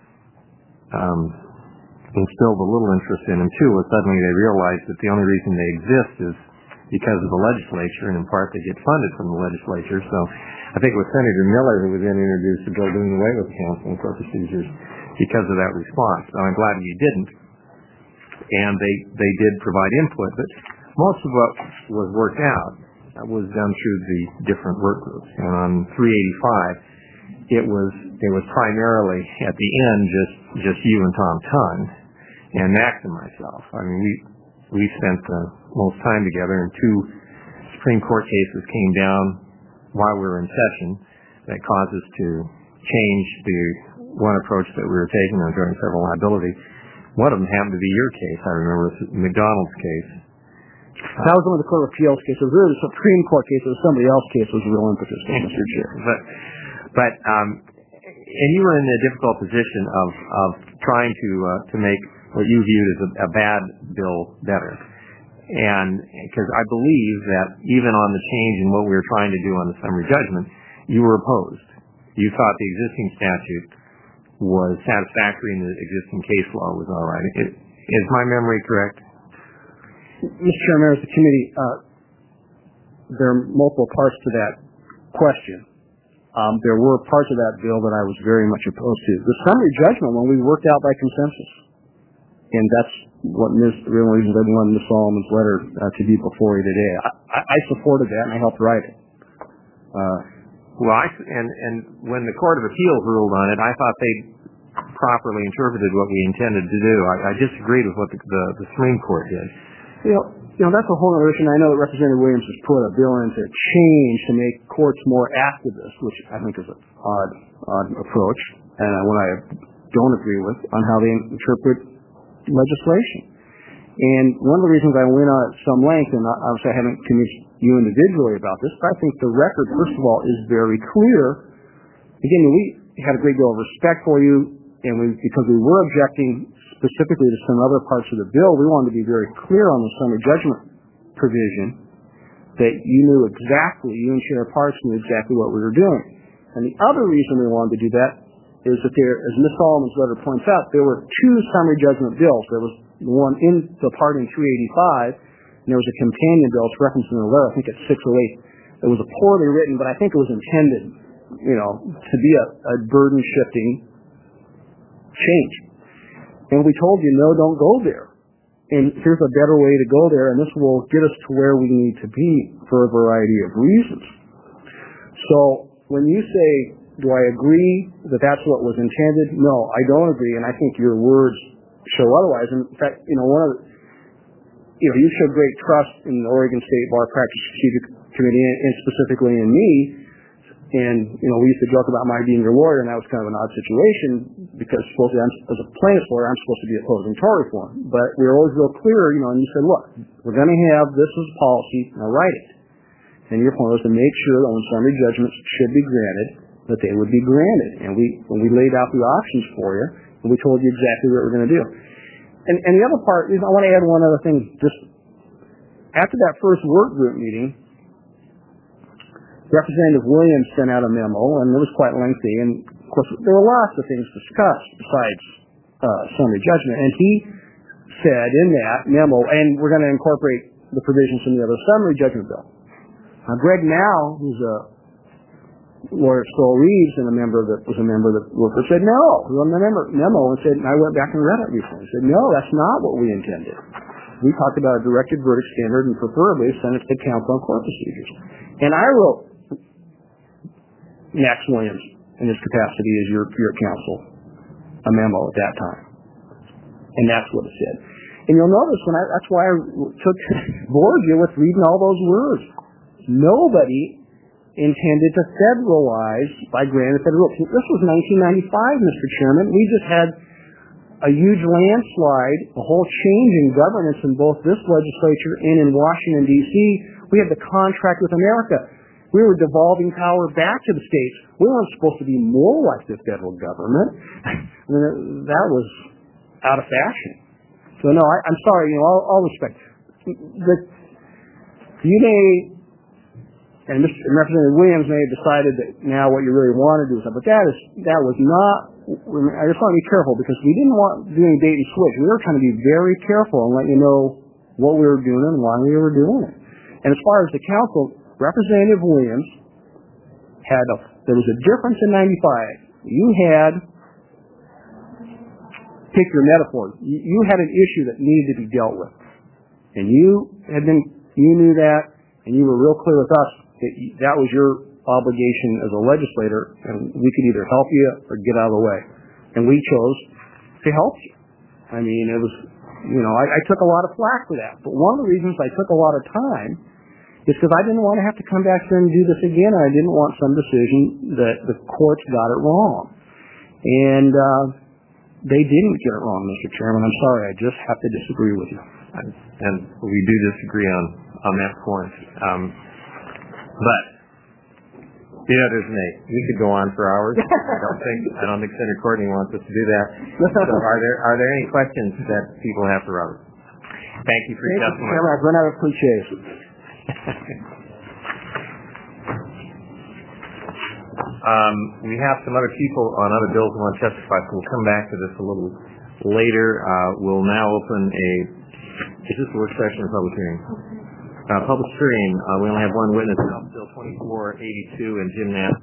instilled a little interest in them too was suddenly they realized that the only reason they exist is because of the legislature, and in part they get funded from the legislature. So I think it was Senator Miller who was then introduced the bill doing away with counsel and court procedures because of that response. So I'm glad you didn't. And they did provide input, but most of what was worked out was done through the different work groups. And on 385, it was primarily at the end just you and Tom Tunn and Max and myself. I mean, we spent the most time together, and 2 Supreme Court cases came down while we were in session that caused us to change the one approach that we were taking on joint and several liability. One of them happened to be your case, I remember, McDonald's case. That was one of the Court of Appeals cases. It was really the Supreme Court case. It was somebody else's case was real impetus, Mr. Chair. But and you were in the difficult position of trying to make what you viewed as a bad bill better. And because I believe that even on the change in what we were trying to do on the summary judgment, you were opposed. You thought the existing statute was satisfactory and the existing case law was all right. Is my memory correct? Mr. Chair, members of the committee, there are multiple parts to that question. There were parts of that bill that I was very much opposed to. The summary judgment one we worked out by consensus. And that's what one of the reasons I wanted Ms. Solomon's letter to be before you today. I supported that and I helped write it. And when the Court of Appeals ruled on it, I thought they properly interpreted what we intended to do. I disagreed with what the Supreme Court did. You know, that's a whole other issue. I know that Representative Williams has put a bill in to change to make courts more activist, which I think is an odd approach, and one I don't agree with, on how they interpret legislation. And one of the reasons I went on at some length, and obviously I haven't convinced you individually about this, but I think the record, first of all, is very clear. Again, we had a great deal of respect for you, and because we were objecting specifically to some other parts of the bill, we wanted to be very clear on the summary judgment provision that you knew exactly, you and Chair Parks knew exactly what we were doing. And the other reason we wanted to do that is that there, as Ms. Solomon's letter points out, there were 2 summary judgment bills. There was one in the part in 385, and there was a companion bill, it's referenced in the letter, I think it's 608. It was poorly written, but I think it was intended, to be a burden-shifting change. And we told you, no, don't go there. And here's a better way to go there, and this will get us to where we need to be for a variety of reasons. So when you say, do I agree that that's what was intended? No, I don't agree, and I think your words show otherwise. In fact, you showed great trust in the Oregon State Bar Practice Strategic Committee, and specifically in me. And, we used to joke about my being your lawyer, and that was kind of an odd situation because supposedly as a plaintiff's lawyer, I'm supposed to be opposing tort reform. But we were always real clear, and you said, look, we're going to have this as a policy, now write it. And your point was to make sure that when summary judgments should be granted, that they would be granted. And we laid out the options for you, and we told you exactly what we're going to do. And the other part is, I want to add one other thing. Just after that first work group meeting, Representative Williams sent out a memo, and it was quite lengthy, and of course there were lots of things discussed besides summary judgment, and he said in that memo, and we're going to incorporate the provisions from the other summary judgment bill. Now Greg Now, who's a lawyer at Stoll Reeves and was a member of the worker, said no. He wrote a memo and said, and I went back and read it recently, said no, that's not what we intended. We talked about a directed verdict standard and preferably send it to counsel on court procedures. And I wrote Max Williams, in his capacity as your counsel, a memo at that time. And that's what it said. And you'll notice, that's why I bored you with reading all those words. Nobody intended to federalize by granted federal. This was 1995, Mr. Chairman. We just had a huge landslide, a whole change in governance in both this legislature and in Washington, D.C. We had the contract with America. We were devolving power back to the states. We weren't supposed to be more like the federal government. I mean, that was out of fashion. So no, I'm sorry, all respect. You may, and Representative Williams may have decided that now what you really want to do is something, but that was not, I just want to be careful because we didn't want doing bait and switch. We were trying to be very careful and let you know what we were doing and why we were doing it. And as far as the council, Representative Williams there was a difference in 95. You had, pick your metaphor, you had an issue that needed to be dealt with. And you knew that, and you were real clear with us that that was your obligation as a legislator, and we could either help you or get out of the way. And we chose to help you. I mean, it was, I took a lot of flack for that. But one of the reasons I took a lot of time is because I didn't want to have to come back here and do this again, and I didn't want some decision that the courts got it wrong. And they didn't get it wrong, Mr. Chairman. I'm sorry. I just have to disagree with you. And we do disagree on that point. But the others may. We could go on for hours. I don't think Senator Courtney wants us to do that. So are there any questions that people have for Robert? Thank you for your testimony. Mr. Chairman, I've run out of cliches. We have some other people on other bills who want to testify, so we'll come back to this a little later. We'll now open is this a work session or public hearing? Public hearing. We only have one witness, House Bill 2482 and Jim Nass.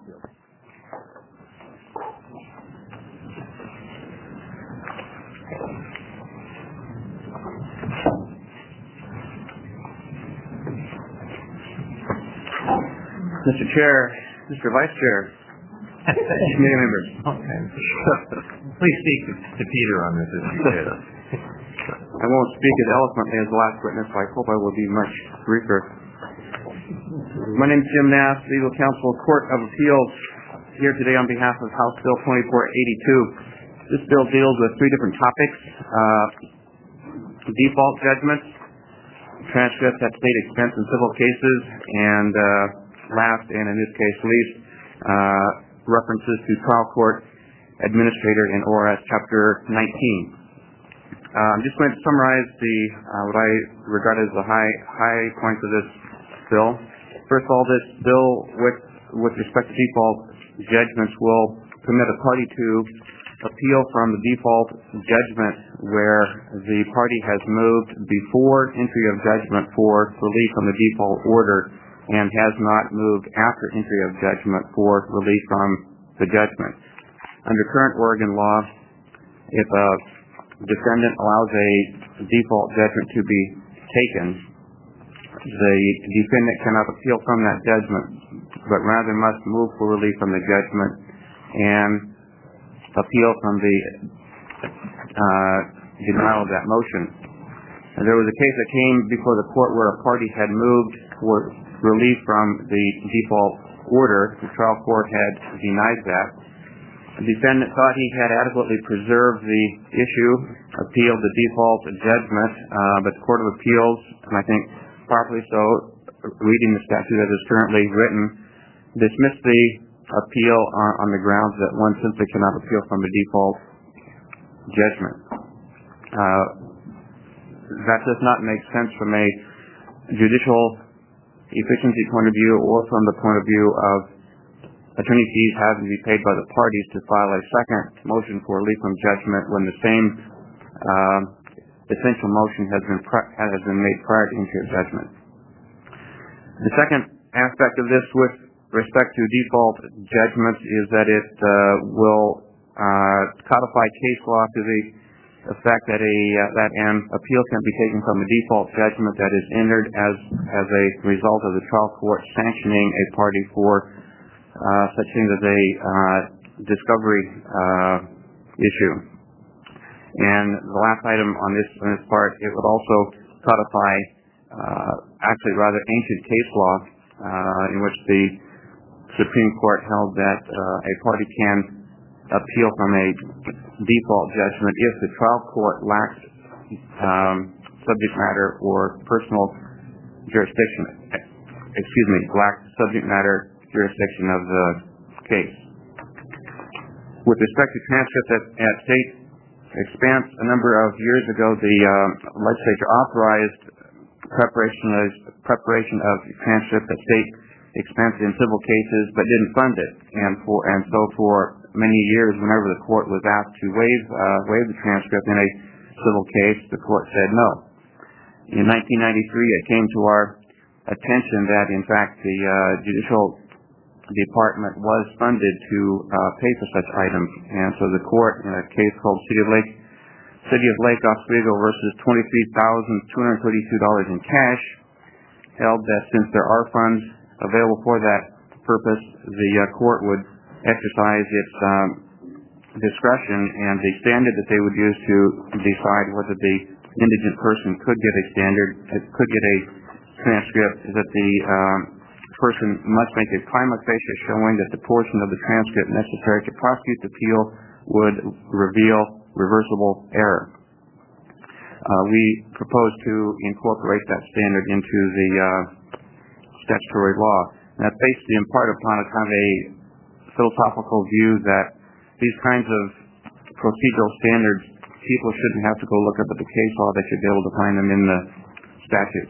Mr. Chair, Mr. Vice Chair, committee members. Okay. Please speak to Peter on this issue. I won't speak as eloquently as the last witness, so I hope I will be much briefer. My name is Jim Nass, Legal Counsel, Court of Appeals, here today on behalf of House Bill 2482. This bill deals with three different topics: default judgments, transcripts at state expense in civil cases, and last, and in this case least, references to trial court administrator in ORS Chapter 19. I'm just going to summarize what I regard as the high points of this bill. First of all, this bill, with respect to default judgments, will permit a party to appeal from the default judgment where the party has moved before entry of judgment for relief from the default order and has not moved after entry of judgment for relief from the judgment. Under current Oregon law, if a defendant allows a default judgment to be taken, the defendant cannot appeal from that judgment, but rather must move for relief from the judgment and appeal from the denial of that motion. And there was a case that came before the court where a party had moved for relief from the default order. The trial court had denied that. The defendant thought he had adequately preserved the issue, appealed the default judgment, but the Court of Appeals, and I think properly so, reading the statute as it's currently written, dismissed the appeal on the grounds that one simply cannot appeal from the default judgment. That does not make sense from a judicial efficiency point of view or from the point of view of attorney fees having to be paid by the parties to file a second motion for relief from judgment when the same essential motion has been made prior to entry of judgment. The second aspect of this with respect to default judgments is that it will codify case law to the effect that an appeal can be taken from a default judgment that is entered as a result of the trial court sanctioning a party for such things as a discovery issue. And the last item on this part, it would also codify actually rather ancient case law in which the Supreme Court held that a party can appeal from a default judgment if the trial court lacks subject matter or personal jurisdiction. lacked subject matter jurisdiction of the case. With respect to transcripts at state expense, a number of years ago, the legislature authorized preparation of transcripts at state expense in civil cases, but didn't fund it. And so for many years, whenever the court was asked to waive the transcript in a civil case, the court said no. In 1993, it came to our attention that, in fact, the Judicial Department was funded to pay for such items, and so the court, in a case called City of Lake Oswego versus $23,232 in cash, held that since there are funds available for that purpose, the court would exercise its discretion, and the standard that they would use to decide whether the indigent person could get a transcript is that the person must make a prima facie showing that the portion of the transcript necessary to prosecute the appeal would reveal reversible error. We propose to incorporate that standard into the statutory law. And that's based in part upon a kind of a philosophical view that these kinds of procedural standards, people shouldn't have to go look up at the case law. They should be able to find them in the statutes.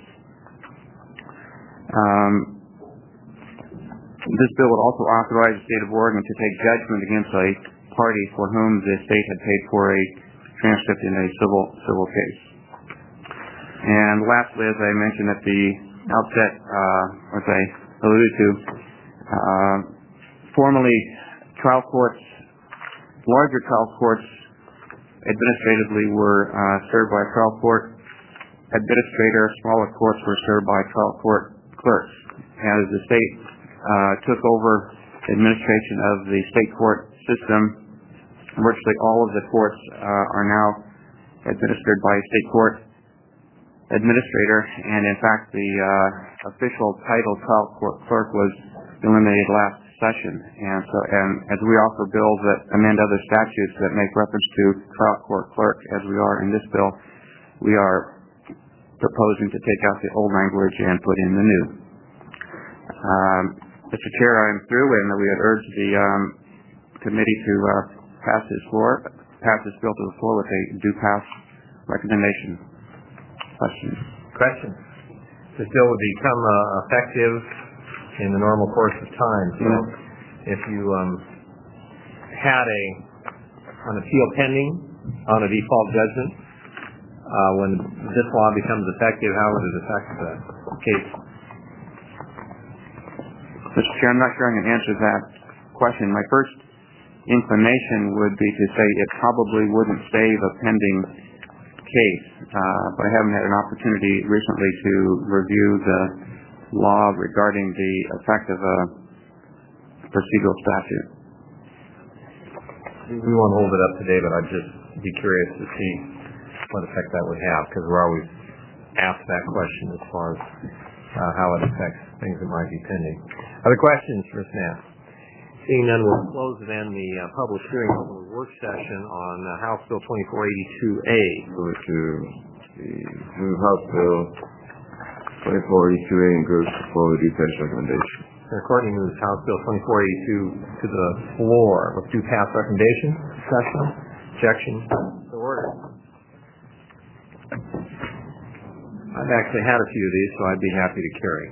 This bill would also authorize the state of Oregon to take judgment against a party for whom the state had paid for a transcript in a civil case. And lastly, as I mentioned at the outset, as I alluded to, formerly larger trial courts administratively were served by a trial court administrator. Smaller courts were served by trial court clerks. As the state took over administration of the state court system, virtually all of the courts are now administered by a state court administrator, and in fact the official title trial court clerk was eliminated last session. And as we offer bills that amend other statutes that make reference to trial court clerk, as we are in this bill, we are proposing to take out the old language and put in the new. Mr. Chair, I am through, and we had urged the committee to pass this bill to the floor with a due pass recommendation. Questions? This bill would become effective in the normal course of time. So if you had an appeal pending on a default judgment, when this law becomes effective, how would it affect the case? Mr. Chair, I'm not sure I can answer that question. My first inclination would be to say it probably wouldn't save a pending case, but I haven't had an opportunity recently to review the law regarding the effect of a procedural statute. We won't hold it up today, but I'd just be curious to see what effect that would have, because we're always asked that question as far as how it affects things that might be pending. Other questions for Snap? Seeing none, we'll close then the public hearing of the work session on House Bill 2482A. Move House Bill 2482A and goes for the due pass recommendation. Senator Courtney moves House Bill 2482 to the floor with due pass recommendation. Discussion? Objection? So ordered. I've actually had a few of these, so I'd be happy to carry.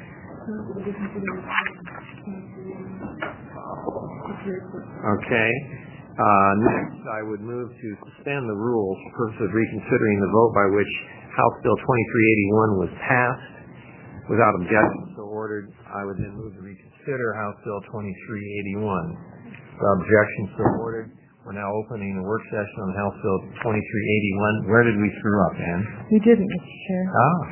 Okay. Next, I would move to suspend the rules for purpose of reconsidering the vote by which House Bill 2381 was passed. Without objection so ordered, I would then move to reconsider House Bill 2381. Without objection so ordered, we're now opening the work session on House Bill 2381. Where did we screw up, Ann? We didn't, Mr. Chair.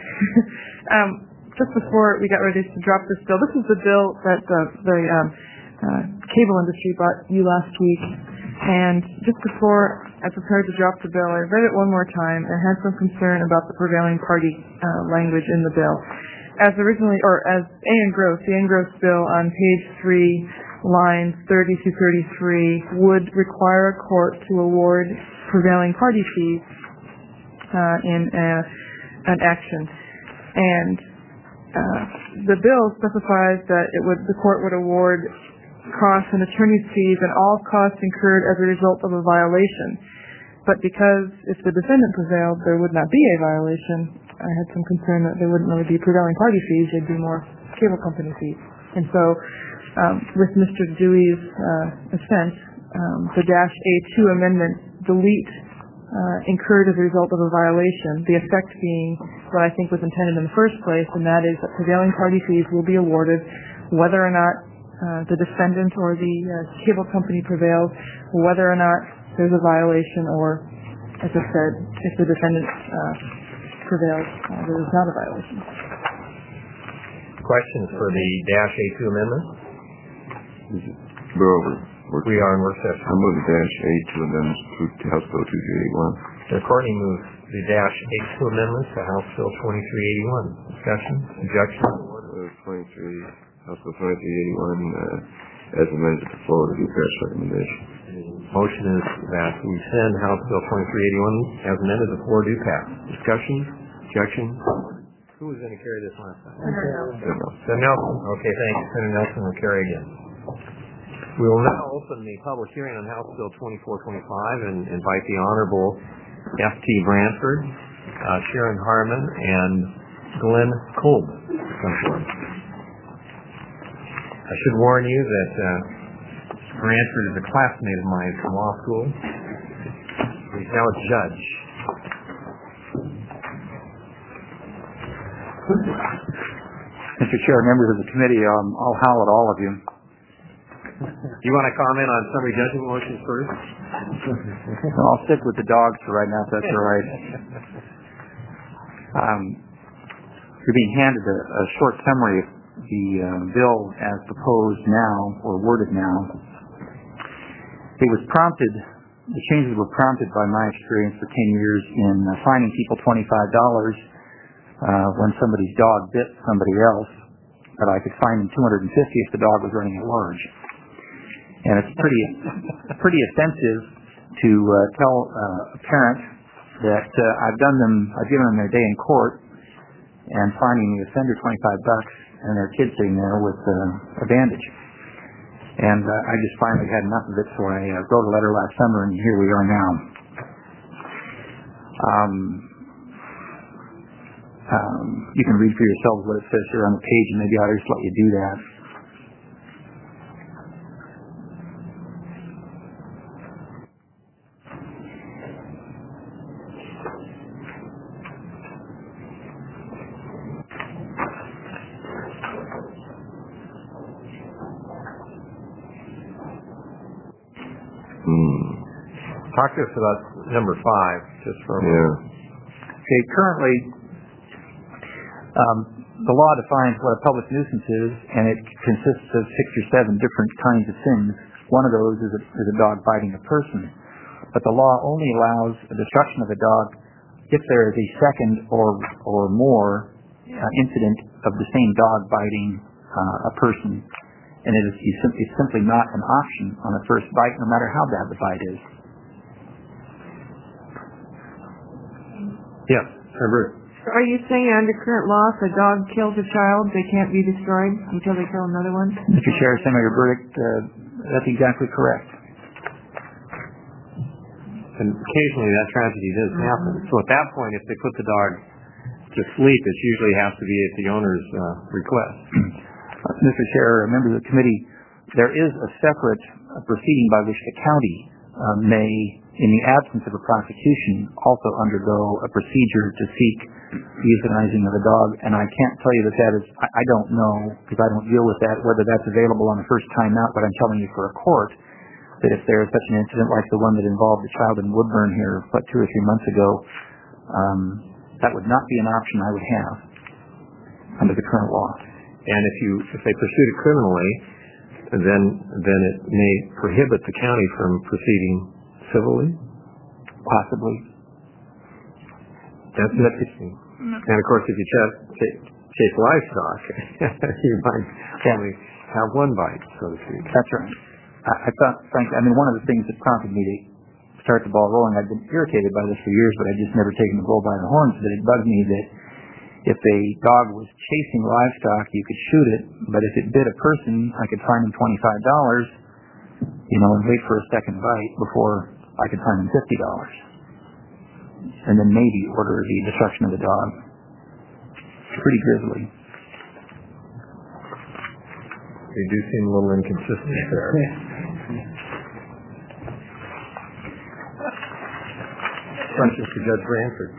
Just before we got ready to drop this bill, this is the bill that the cable industry brought you last week. And just before I prepared to drop the bill, I read it one more time and had some concern about the prevailing party language in the bill. As A. Engross bill on page 3, lines 30 to 33, would require a court to award prevailing party fees in an action. And the bill specifies that the court would award costs and attorney's fees and all costs incurred as a result of a violation. But because if the defendant prevailed, there would not be a violation, I had some concern that there wouldn't really be prevailing party fees, there'd be more cable company fees. And so with Mr. Dewey's assent, the -A2 amendment delete incurred as a result of a violation, the effect being what I think was intended in the first place, and that is that prevailing party fees will be awarded whether or not the defendant or the cable company prevails, whether or not there's a violation, or, as I said, if the defendant prevails, there is not a violation. Questions for the -A2 amendment? We're over. We are in work session. I move the -A2 amendments to House Bill 2381. Courtney moves the -A2 amendments to House Bill 2381. Discussion? Objection? House Bill 2381 as amended to the floor of the press recommendation. Motion is that we send House Bill 2381 as amended to the floor do pass. Discussion? Objection? Who was going to carry this last time? Senator Nelson. Okay, thanks. Senator Nelson will carry again. We will now open the public hearing on House Bill 2425 and invite the Honorable F.T. Branford, Sharon Harmon, and Glenn Kolb to come forward. I should warn you that Branford is a classmate of mine from law school. He's now a judge. Mr. Chair, members of the committee, I'll howl at all of you. You want to comment on summary judgment motions first? I'll stick with the dogs for right now, if that's all right. You're being handed a short summary of the bill as proposed now, or worded now. The changes were prompted by my experience for 10 years in fining people $25 when somebody's dog bit somebody else, but I could fine them $250 if the dog was running at large. And it's pretty offensive to tell a parent that I've given them their day in court and fining the offender $25 and their kid sitting there with a bandage. And I just finally had enough of it, so I wrote a letter last summer, and here we are now. You can read for yourselves what it says here on the page, and maybe I'll just let you do that. Talk to us about number 5, just for a moment. Okay, currently, the law defines what a public nuisance is, and it consists of 6 or 7 different kinds of things. One of those is a dog biting a person. But the law only allows the destruction of a dog if there is a second or more incident of the same dog biting a person. And it's simply not an option on the first bite, no matter how bad the bite is. Yes, Bruce. So are you saying under current law, if a dog kills a child, they can't be destroyed until they kill another one? Mr. Chair, send me your verdict. That's exactly correct. And occasionally that tragedy does happen. So at that point, if they put the dog to sleep, it usually has to be at the owner's request. Mr. Chair, members of the committee, there is a separate proceeding by which the county may, in the absence of a prosecution, also undergo a procedure to seek the euthanizing of a dog. And I can't tell you that is, I don't know, because I don't deal with that, whether that's available on the first time out, but I'm telling you for a court that if there is such an incident like the one that involved the child in Woodburn here, 2 or 3 months ago, that would not be an option I would have under the current law. And if they pursue it criminally, then it may prohibit the county from proceeding civilly? Possibly. That's interesting. And of course, if you chase livestock, you might only have one bite, so to speak. That's right. I thought, frankly, one of the things that prompted me to start the ball rolling, I've been irritated by this for years, but I've just never taken the bull by the horns, but it bugged me that if a dog was chasing livestock, you could shoot it, but if it bit a person, I could fine him $25, and wait for a second bite before I could fine him $50. And then maybe order the destruction of the dog. Pretty grisly. They do seem a little inconsistent there. Questions for Judge Branford?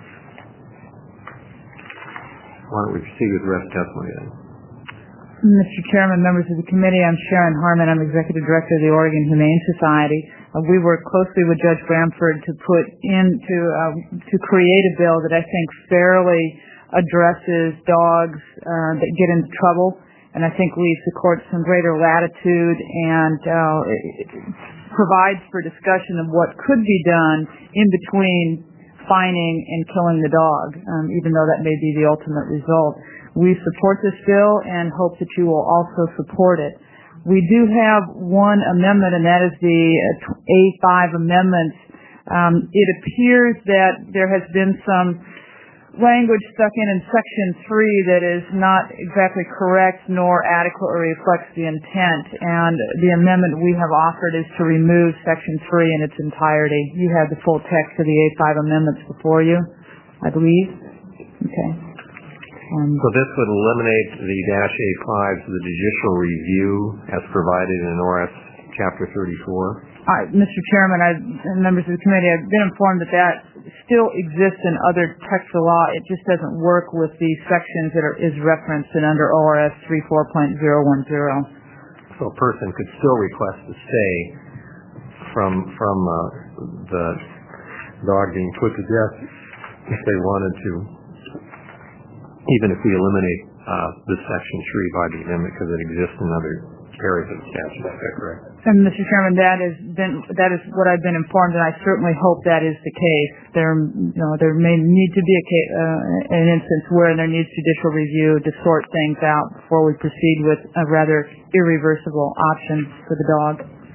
Why don't we proceed with the rest of the testimony then? Mr. Chairman, members of the committee, I'm Sharon Harmon. I'm Executive Director of the Oregon Humane Society. We work closely with Judge Bramford to to create a bill that I think fairly addresses dogs that get into trouble, and I think leaves the court some greater latitude and provides for discussion of what could be done in between fining and killing the dog, even though that may be the ultimate result. We support this bill and hope that you will also support it. We do have one amendment, and that is the A5 amendment. It appears that there has been some language stuck in Section 3 that is not exactly correct nor adequately reflects the intent, and the amendment we have offered is to remove Section 3 in its entirety. You have the full text of the A5 amendments before you, I believe. Okay. So this would eliminate the -A5, the judicial review as provided in ORS Chapter 34. Mr. Chairman, and members of the committee, I've been informed that still exists in other texts of law. It just doesn't work with the sections that is referenced in under ORS 34.010. So a person could still request a stay from the dog being put to death if they wanted to, even if we eliminate this Section 3 by the amendment because it exists in other areas of the statute. Is that correct? And Mr. Chairman, that is what I've been informed, and I certainly hope that is the case. There may need to be an instance where there needs judicial review to sort things out before we proceed with a rather irreversible option for the dog.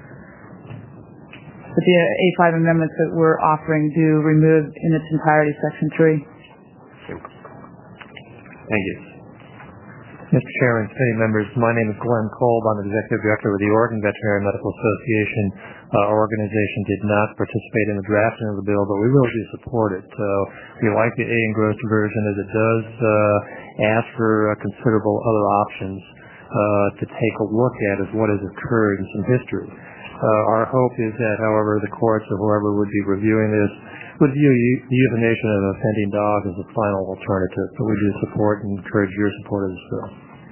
But the A5 amendments that we're offering do remove in its entirety Section 3. Thank you. Mr. Chairman, committee members, my name is Glenn Kolb. I'm Executive Director of the Oregon Veterinary Medical Association. Our organization did not participate in the drafting of the bill, but we really do support it. We like the A engrossed version as it does ask for considerable other options to take a look at as what has occurred in some history. Our hope is that, however, the courts or whoever would be reviewing this would view the euthanasia of an offending dog as a final alternative. So we do support and encourage your support of this bill.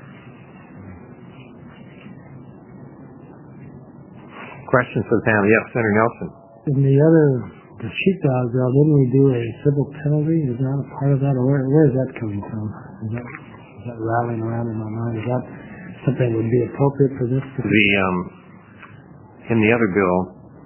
Questions for the panel? Yes, Senator Nelson. In the sheepdog bill, didn't we do a civil penalty? Is that a part of that, or where is that coming from? Is that rattling around in my mind? Is that something that would be appropriate for this? In the other bill,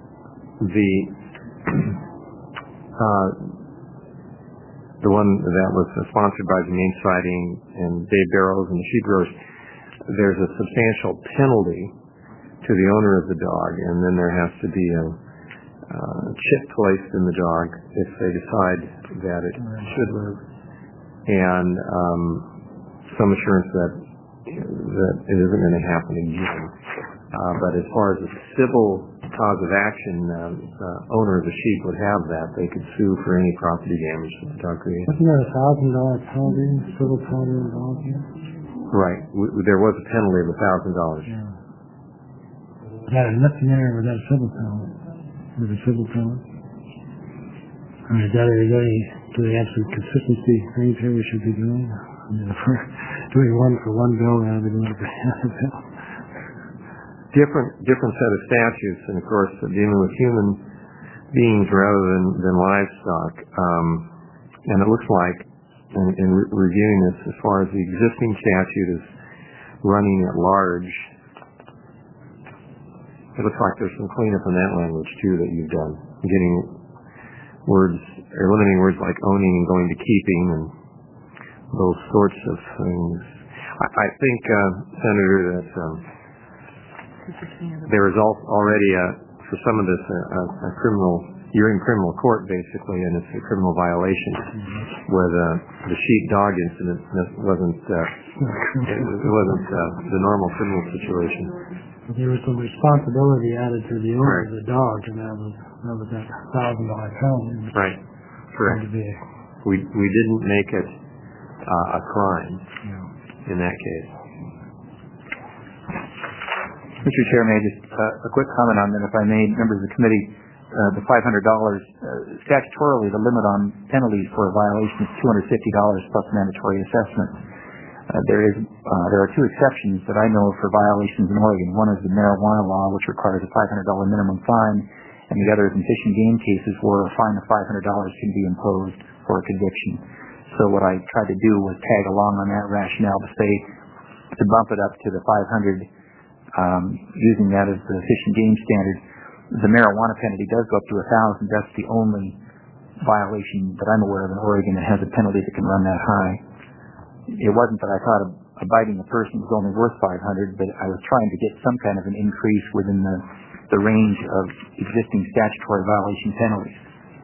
the one that was sponsored by the Humane Society and Dave Barrows and the Sheep Growers, there's a substantial penalty to the owner of the dog, and then there has to be a chip placed in the dog if they decide that it should live, and some assurance that it isn't going to happen again. But as far as a civil cause of action, the owner of the sheep would have that. They could sue for any property damage that the dog created. Wasn't there a $1,000 penalty, civil penalty involved here? Right. There was a penalty of $1,000. Yeah. Was that a misdemeanor or was that a civil penalty? Was it a civil penalty? I mean, do they have some consistency things here we should be doing? I mean, if we're doing one for one bill, we ought to be doing it for another bill. Different set of statutes, and of course dealing with human beings rather than livestock. And it looks like, in reviewing this, as far as the existing statute is running at large, it looks like there's some cleanup in that language too that you've done, getting words, eliminating words like owning and going to keeping and those sorts of things. I think, Senator, that there is already, for some of this, a criminal you're in criminal court basically, and it's a criminal violation. Where the sheepdog incident wasn't the normal criminal situation. There was some responsibility added to the owner of the dog, and that was that $1,000 penalty. Right. Correct. We didn't make it a crime in that case. Mr. Chair, may I just a quick comment on that, if I may, members of the committee. The $500, statutorily, the limit on penalties for a violation is $250 plus mandatory assessment. There are two exceptions that I know of for violations in Oregon. One is the marijuana law, which requires a $500 minimum fine, and the other is in fish and game cases where a fine of $500 can be imposed for a conviction. So what I tried to do was tag along on that rationale to say, to bump it up to the 500, using that as the fish and game standard. The marijuana penalty does go up to 1,000. That's the only violation that I'm aware of in Oregon that has a penalty that can run that high. It wasn't that I thought biting a person was only worth 500, but I was trying to get some kind of an increase within the range of existing statutory violation penalties.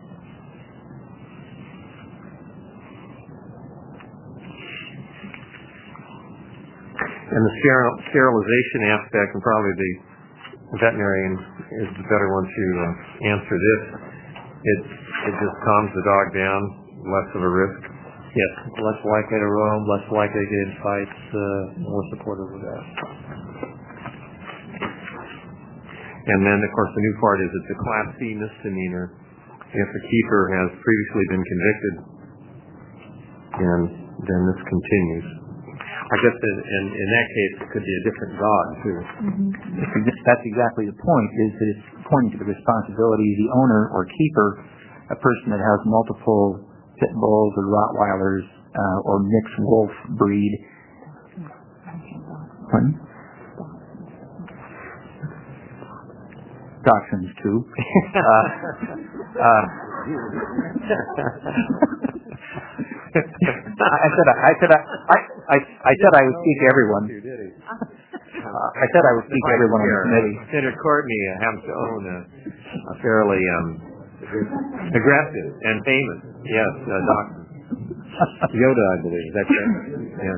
And the sterilization aspect, and probably the veterinarian is the better one to answer this. It just calms the dog down, less of a risk. Yes, less likely to roam, less likely to get in fights, more supportive of that. And then, of course, the new part is it's a Class C misdemeanor if the keeper has previously been convicted, and then this continues. I guess in that case, it could be a different dog, too. That's exactly the point, is that it's pointing to the responsibility of the owner or keeper, a person that has multiple pit bulls or Rottweilers or mixed wolf breed. Pardon? Dachshunds, too. I said I would speak to everyone. I said I would speak to everyone on the committee. Senator Courtney happens to own a fairly aggressive and famous, dachshund. Yoda, I believe. Is that correct? Yeah.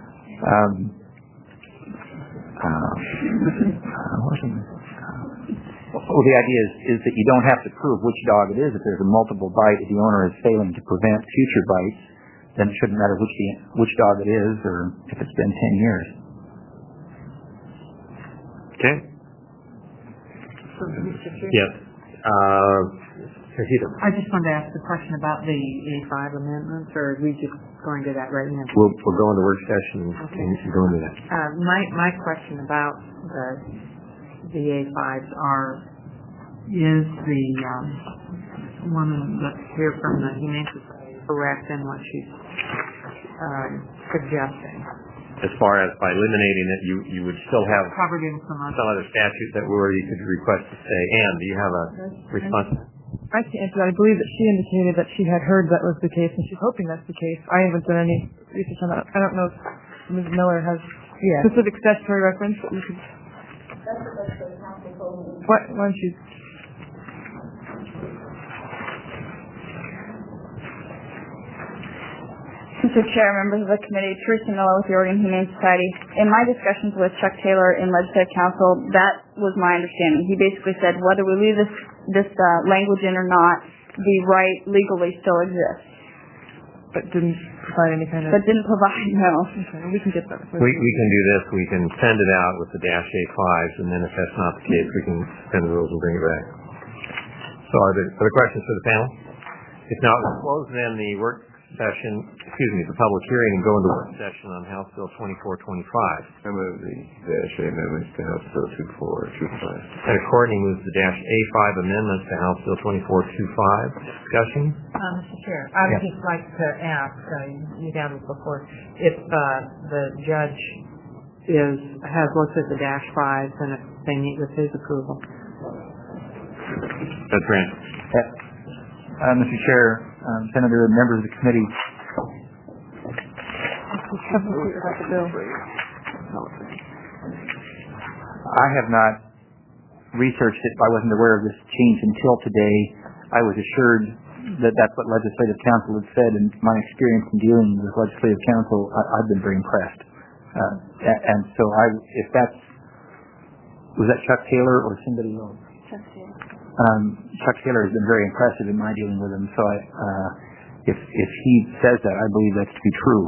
Well, the idea is that you don't have to prove which dog it is. If there's a multiple bite, if the owner is failing to prevent future bites, then it shouldn't matter which dog it is or if it's been 10 years. Okay. Yes. I just wanted to ask a question about the A5 amendments, or are we just going to that right now? We'll go into work session and go into that. My question about the A5s is the woman that's here from the Humane Society correct in what she's suggesting? As far as by eliminating it, you would still have covered in some other statute where you could request to stay. Anne, do you have a response? I can answer that. I believe that she indicated that she had heard that was the case, and she's hoping that's the case. I haven't done any research on that. I don't know if Ms. Miller has specific statutory reference that you could. Why don't you? Mr. Chair, members of the committee, Teresa Miller with the Oregon Humane Society. In my discussions with Chuck Taylor in Legislative Council, that was my understanding. He basically said whether we leave this language in or not, the right legally still exists. But didn't provide any kind of... But didn't provide, no. Okay, we can get that. We can do this. We can send it out with the -A5s, and then if that's not the case, we can send the rules and bring it back. So are there questions for the panel? If not, we'll close then the work session, the public hearing, and go into work session on House Bill 2425. I move the -A amendments to House Bill 2425. Senator Courtney moves the -A5 amendments to House Bill 2425. Discussion? Mr. Chair, I would just like to ask, you down before, if the judge has looked at the -5s and if they meet with his approval. That's right. Mr. Chair, Senator, and members of the committee. I have not researched it. I wasn't aware of this change until today. I was assured that that's what Legislative Council had said, and my experience in dealing with Legislative Council, I've been very impressed. And so if that's, was that Chuck Taylor or somebody else? Chuck Taylor. Chuck Taylor has been very impressive in my dealing with him, so if he says that, I believe that's to be true.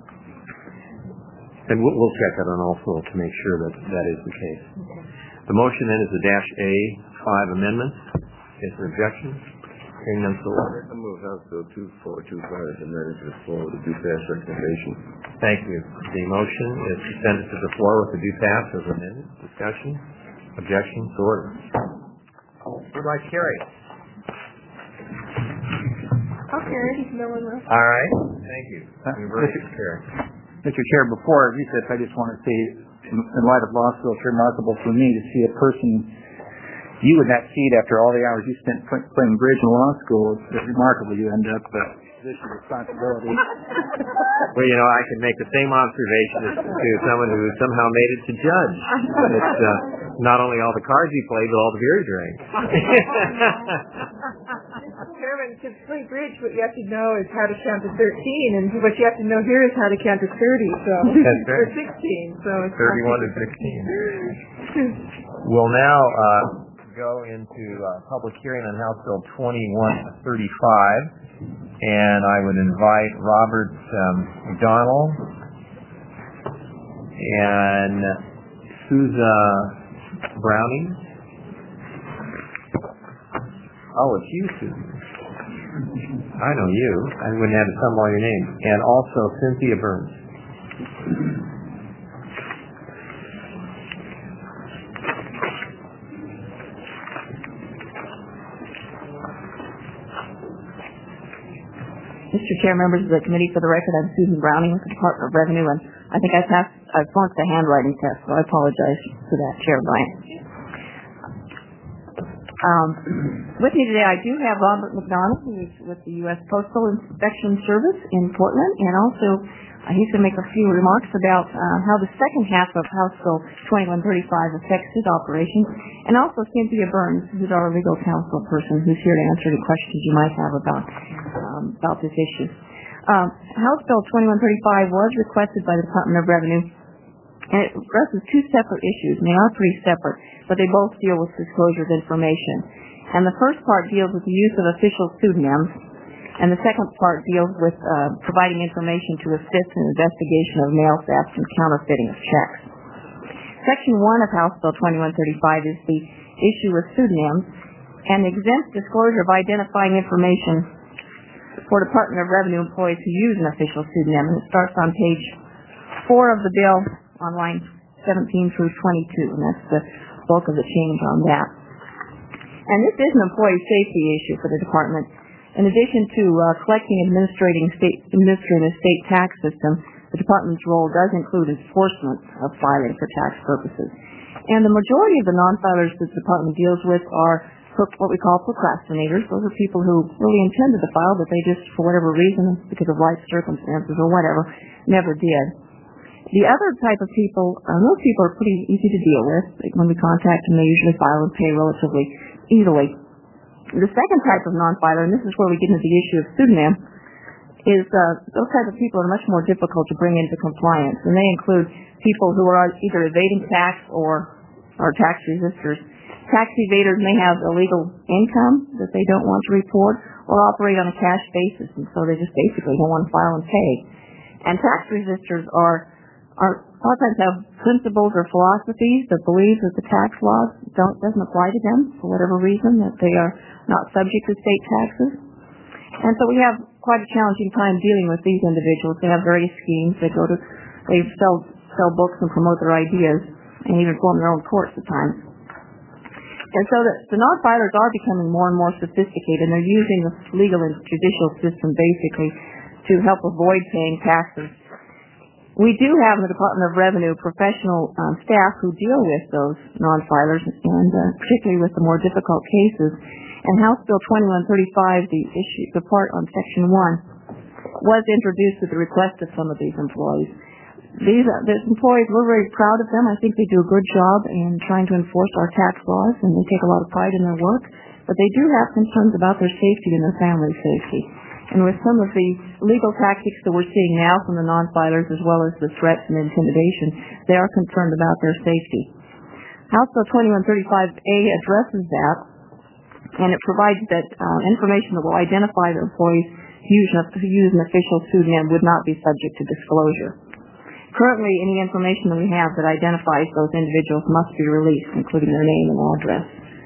And we'll check that on also to make sure that that is the case. The motion then is the -A5 amendment. Is there objection? Hearing none, so ordered. I move House Bill 2425 as amended to the floor with a due pass recommendation. Thank you. The motion is presented to the floor with a due pass as amended. Discussion? Objection? So ordered. Hereby carried. I'll carry it. No one else. All right. Thank you. Mr. Chair, before I recess, I just want to say, in light of law school, it's remarkable for me to see a person, you in that seat after all the hours you spent playing bridge in law school. It's remarkable you end up with a position of responsibility. Well, I can make the same observation to someone who somehow made it to judge. It's not only all the cards he played, but all the beer he drank. Chairman, to play bridge, what you have to know is how to count to 13, and what you have to know here is how to count to 30, so, that's right. or 16, so it's 31 to 16. We'll now go into public hearing on House Bill 2135, and I would invite Robert McDonald and Sousa Browning. Oh, it's you, Susan. I know you. I wouldn't have to tell them all your names. And also Cynthia Burns. Mr. Chair, members of the committee, for the record, I'm Susan Browning with the Department of Revenue, and I think I've flunked the handwriting test, so I apologize for that, Chair Bryant. With me today, I do have Robert McDonald, who is with the U.S. Postal Inspection Service in Portland, and also he's going to make a few remarks about how the second half of House Bill 2135 affects his operations, and also Cynthia Burns, who's our legal counsel person, who's here to answer any questions you might have about this issue. House Bill 2135 was requested by the Department of Revenue, and it addresses two separate issues, and they are pretty separate, but they both deal with disclosure of information. And the first part deals with the use of official pseudonyms, and the second part deals with providing information to assist in investigation of mail theft and counterfeiting of checks. Section 1 of House Bill 2135 is the issue with pseudonyms, and exempts disclosure of identifying information for Department of Revenue employees who use an official pseudonym, and it starts on page 4 of the bill on line 17 through 22, and that's the bulk of the change on that. And this is an employee safety issue for the department. In addition to collecting and administrating a state tax system, the department's role does include enforcement of filing for tax purposes. And the majority of the non-filers that the department deals with are what we call procrastinators. Those are people who really intended to file, but they just, for whatever reason, because of life circumstances or whatever, never did. The other type of people, those people are pretty easy to deal with. When we contact them, they usually file and pay relatively easily. The second type of non-filer, and this is where we get into the issue of pseudonym, is those type of people are much more difficult to bring into compliance, and they include people who are either evading tax or are tax resistors. Tax evaders may have illegal income that they don't want to report or operate on a cash basis, and so they just basically don't want to file and pay. And tax resistors are a lot of times have principles or philosophies that believe that the tax laws doesn't apply to them for whatever reason, that they are not subject to state taxes. And so we have quite a challenging time dealing with these individuals. They have various schemes. They sell books and promote their ideas, and even form their own courts at times. And so the non-filers are becoming more and more sophisticated, and they're using the legal and judicial system basically to help avoid paying taxes. We do have in the Department of Revenue professional staff who deal with those non-filers, and particularly with the more difficult cases. And House Bill 2135, the part on Section 1, was introduced at the request of some of these employees. These employees, we're very proud of them. I think they do a good job in trying to enforce our tax laws, and they take a lot of pride in their work. but they do have concerns about their safety and their family's safety. And with some of the legal tactics that we're seeing now from the non-filers, as well as the threats and intimidation, they are concerned about their safety. House Bill 2135A addresses that, and it provides that information that will identify the employees who use an official pseudonym would not be subject to disclosure. Currently, any information that we have that identifies those individuals must be released, including their name and address.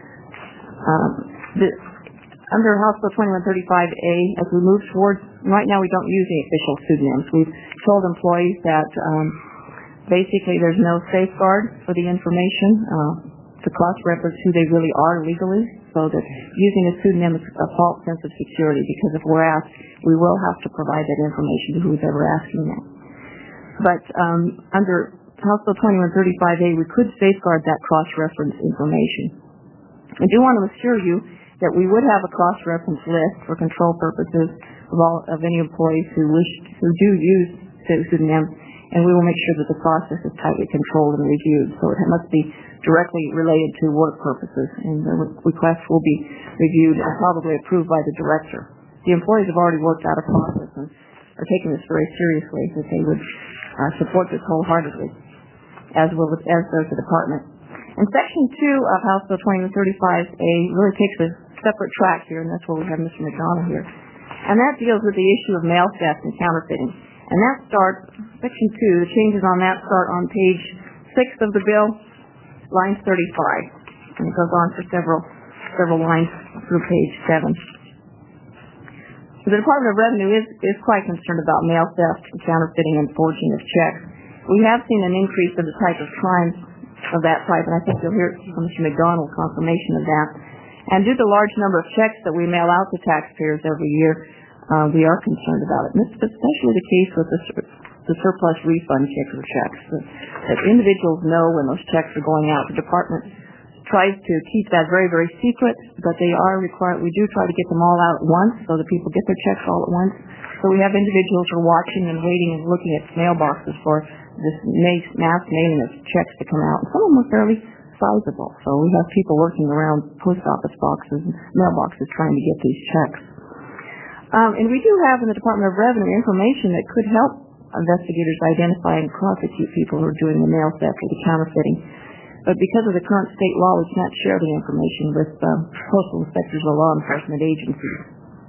Under House Bill 2135A, as we move towards, right now we don't use any official pseudonyms. We've told employees that basically there's no safeguard for the information to cross-reference who they really are legally, so that using a pseudonym is a false sense of security, because if we're asked, we will have to provide that information to who's ever asking that. But under House Bill 2135A, we could safeguard that cross-reference information. I do want to assure you that we would have a cross-reference list for control purposes of any employees who do use pseudonyms, and we will make sure that the process is tightly controlled and reviewed. So it must be directly related to work purposes, and the request will be reviewed and probably approved by the director. The employees have already worked out a process and are taking this very seriously, that they would support this wholeheartedly, as does the department. And Section 2 of House Bill 2135A really takes a separate track here, and that's where we have Mr. McDonald here. And that deals with the issue of mail theft and counterfeiting. And that starts, Section 2, the changes on that start on page 6 of the bill, line 35. And it goes on for several lines through page 7. The Department of Revenue is quite concerned about mail theft, counterfeiting, and forging of checks. We have seen an increase of the type of crimes of that type, and I think you'll hear from Mr. McDonald confirmation of that. And due to the large number of checks that we mail out to taxpayers every year, we are concerned about it. And this is especially the case with the surplus refund checks. That individuals know when those checks are going out. The department tries to keep that very, very secret, but they are required. We do try to get them all out at once so that people get their checks all at once. So we have individuals who are watching and waiting and looking at mailboxes for this mass mailing of checks to come out. And some of them are fairly sizable. So we have people working around post office boxes and mailboxes trying to get these checks. And we do have in the Department of Revenue information that could help investigators identify and prosecute people who are doing the mail theft or the counterfeiting. But because of the current state law, we cannot share the information with postal inspectors or law enforcement agencies.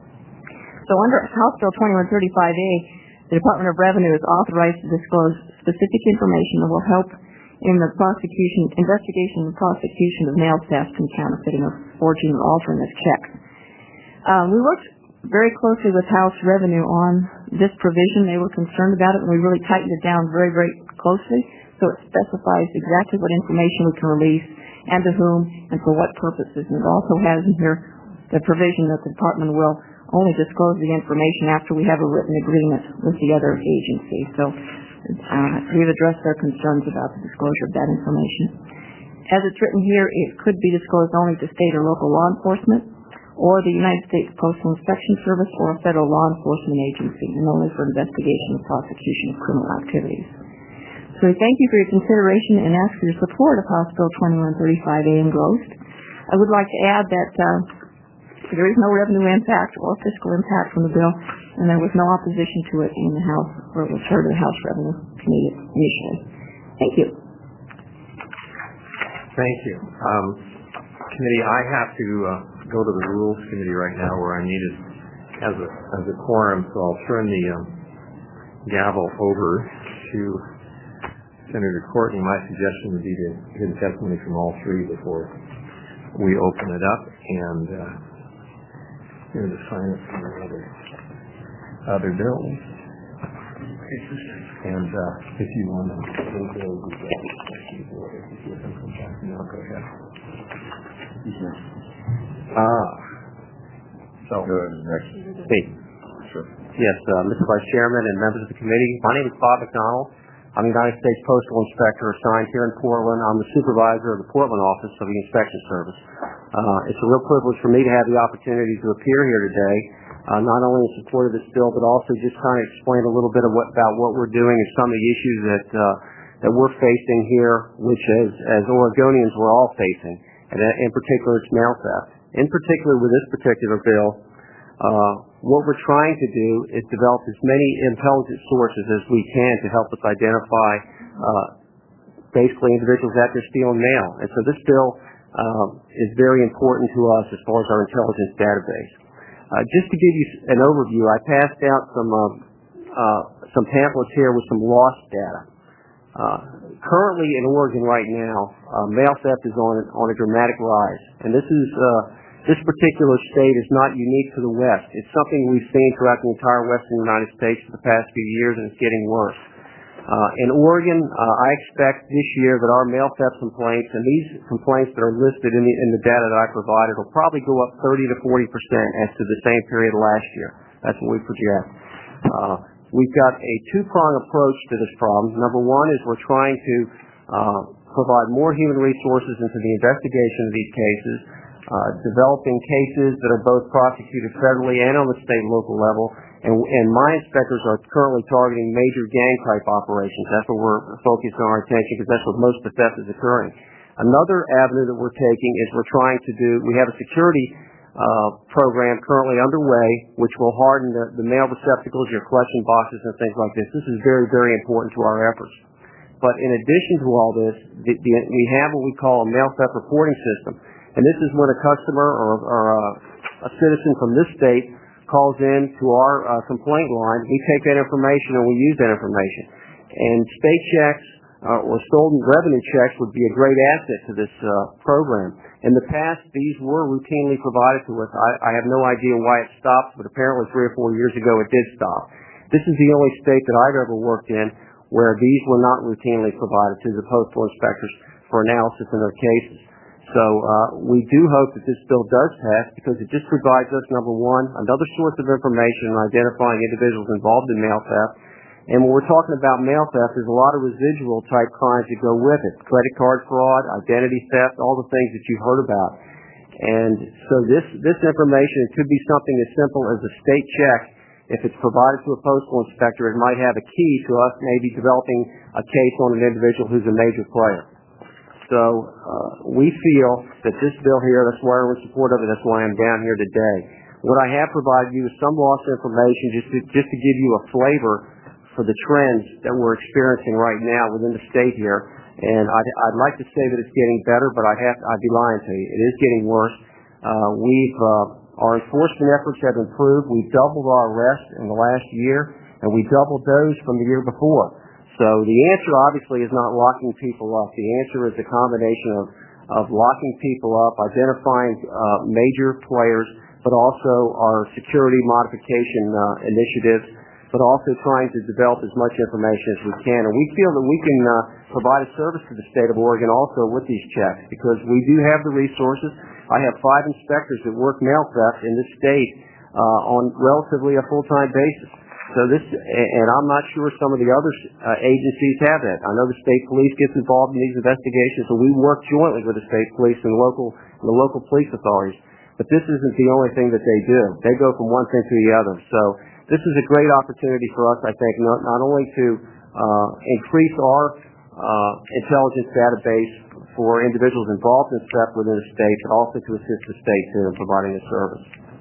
So under House Bill 2135A, the Department of Revenue is authorized to disclose specific information that will help in the investigation and prosecution of mail theft and counterfeiting or forging or altering of checks. We worked very closely with House Revenue on this provision. They were concerned about it, and we really tightened it down very, very closely. So it specifies exactly what information we can release and to whom and for what purposes. And it also has in here the provision that the department will only disclose the information after we have a written agreement with the other agency. So we've addressed their concerns about the disclosure of that information. As it's written here, it could be disclosed only to state or local law enforcement or the United States Postal Inspection Service or a federal law enforcement agency, and only for investigation and prosecution of criminal activities. So we thank you for your consideration and ask for your support of House Bill 2135A engrossed. I would like to add that there is no revenue impact or fiscal impact from the bill, and there was no opposition to it in the House, or it was heard in the House Revenue Committee initially. Thank you. Thank you. Committee, I have to go to the Rules Committee right now where I'm needed as a quorum, so I'll turn the gavel over to Senator Courtney. My suggestion would be to hear the testimony from all three before we open it up, and hear the sign up from the other bills. And if you want to go bills as well, go ahead. Hey. Sure. Yes, Mr. Vice Chairman and members of the committee. My name is Bob McDonald. I'm the United States Postal Inspector assigned here in Portland. I'm the supervisor of the Portland office of the Inspection Service. It's a real privilege for me to have the opportunity to appear here today, not only in support of this bill, but also just kind of explain a little bit about what we're doing and some of the issues that we're facing here, which as Oregonians we're all facing. And in particular, it's mail theft. In particular, with this particular bill, what we're trying to do is develop as many intelligence sources as we can to help us identify basically individuals out there stealing mail. And so this bill is very important to us as far as our intelligence database. Just to give you an overview, I passed out some pamphlets here with some lost data. Currently in Oregon right now, mail theft is on a dramatic rise, and this particular state is not unique to the West. It's something we've seen throughout the entire Western United States for the past few years, and it's getting worse. In Oregon, I expect this year that our mail theft complaints, and these complaints that are listed in the data that I provided, will probably go up 30 to 40% as to the same period last year. That's what we project. We've got a two-pronged approach to this problem. Number one is we're trying to provide more human resources into the investigation of these cases, developing cases that are both prosecuted federally and on the state and local level. And my inspectors are currently targeting major gang-type operations. That's where we're focusing our attention because that's where most of the theft is occurring. Another avenue that we're taking is we have a security program currently underway which will harden the mail receptacles, your collection boxes, and things like this. This is very, very important to our efforts. But in addition to all this, we have what we call a mail theft reporting system. And this is when a customer or a citizen from this state calls in to our complaint line. We take that information and we use that information. And state checks or stolen revenue checks would be a great asset to this program. In the past, these were routinely provided to us. I have no idea why it stopped, but apparently 3 or 4 years ago it did stop. This is the only state that I've ever worked in where these were not routinely provided to the postal inspectors for analysis in their cases. So we do hope that this bill does pass because it just provides us, number one, another source of information in identifying individuals involved in mail theft. And when we're talking about mail theft, there's a lot of residual type crimes that go with it. Credit card fraud, identity theft, all the things that you've heard about. And so this information, it could be something as simple as a state check. If it's provided to a postal inspector, it might have a key to us maybe developing a case on an individual who's a major player. So we feel that this bill here, that's why we're in support of it, that's why I'm down here today. What I have provided you is some lost information just to give you a flavor for the trends that we're experiencing right now within the state here. And I'd like to say that it's getting better, but I'd be lying to you. It is getting worse. Our enforcement efforts have improved. We've doubled our arrests in the last year, and we doubled those from the year before. So the answer obviously is not locking people up. The answer is a combination of locking people up, identifying major players, but also our security modification initiatives, but also trying to develop as much information as we can. And we feel that we can provide a service to the state of Oregon also with these checks because we do have the resources. I have 5 inspectors that work mail theft in this state on relatively a full-time basis. So and I'm not sure some of the other agencies have that. I know the state police gets involved in these investigations, so we work jointly with the state police and the local police authorities. But this isn't the only thing that they do. They go from one thing to the other. So this is a great opportunity for us, I think, not only to increase our intelligence database for individuals involved in theft within the state, but also to assist the state in providing a service.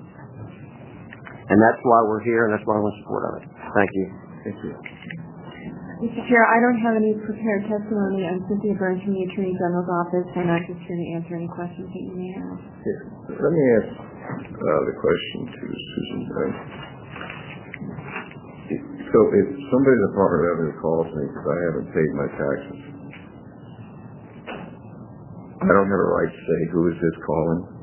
And that's why we're here, and that's why we're in support of it. Thank you. Thank you. Mr. Chair, I don't have any prepared testimony. I'm Cynthia Burns from the Attorney General's office, and I'm just here to answer any questions that you may have. Let me ask the question to Susan. So if somebody in the Department of Revenue calls me because I haven't paid my taxes, I don't have a right to say, who is this calling?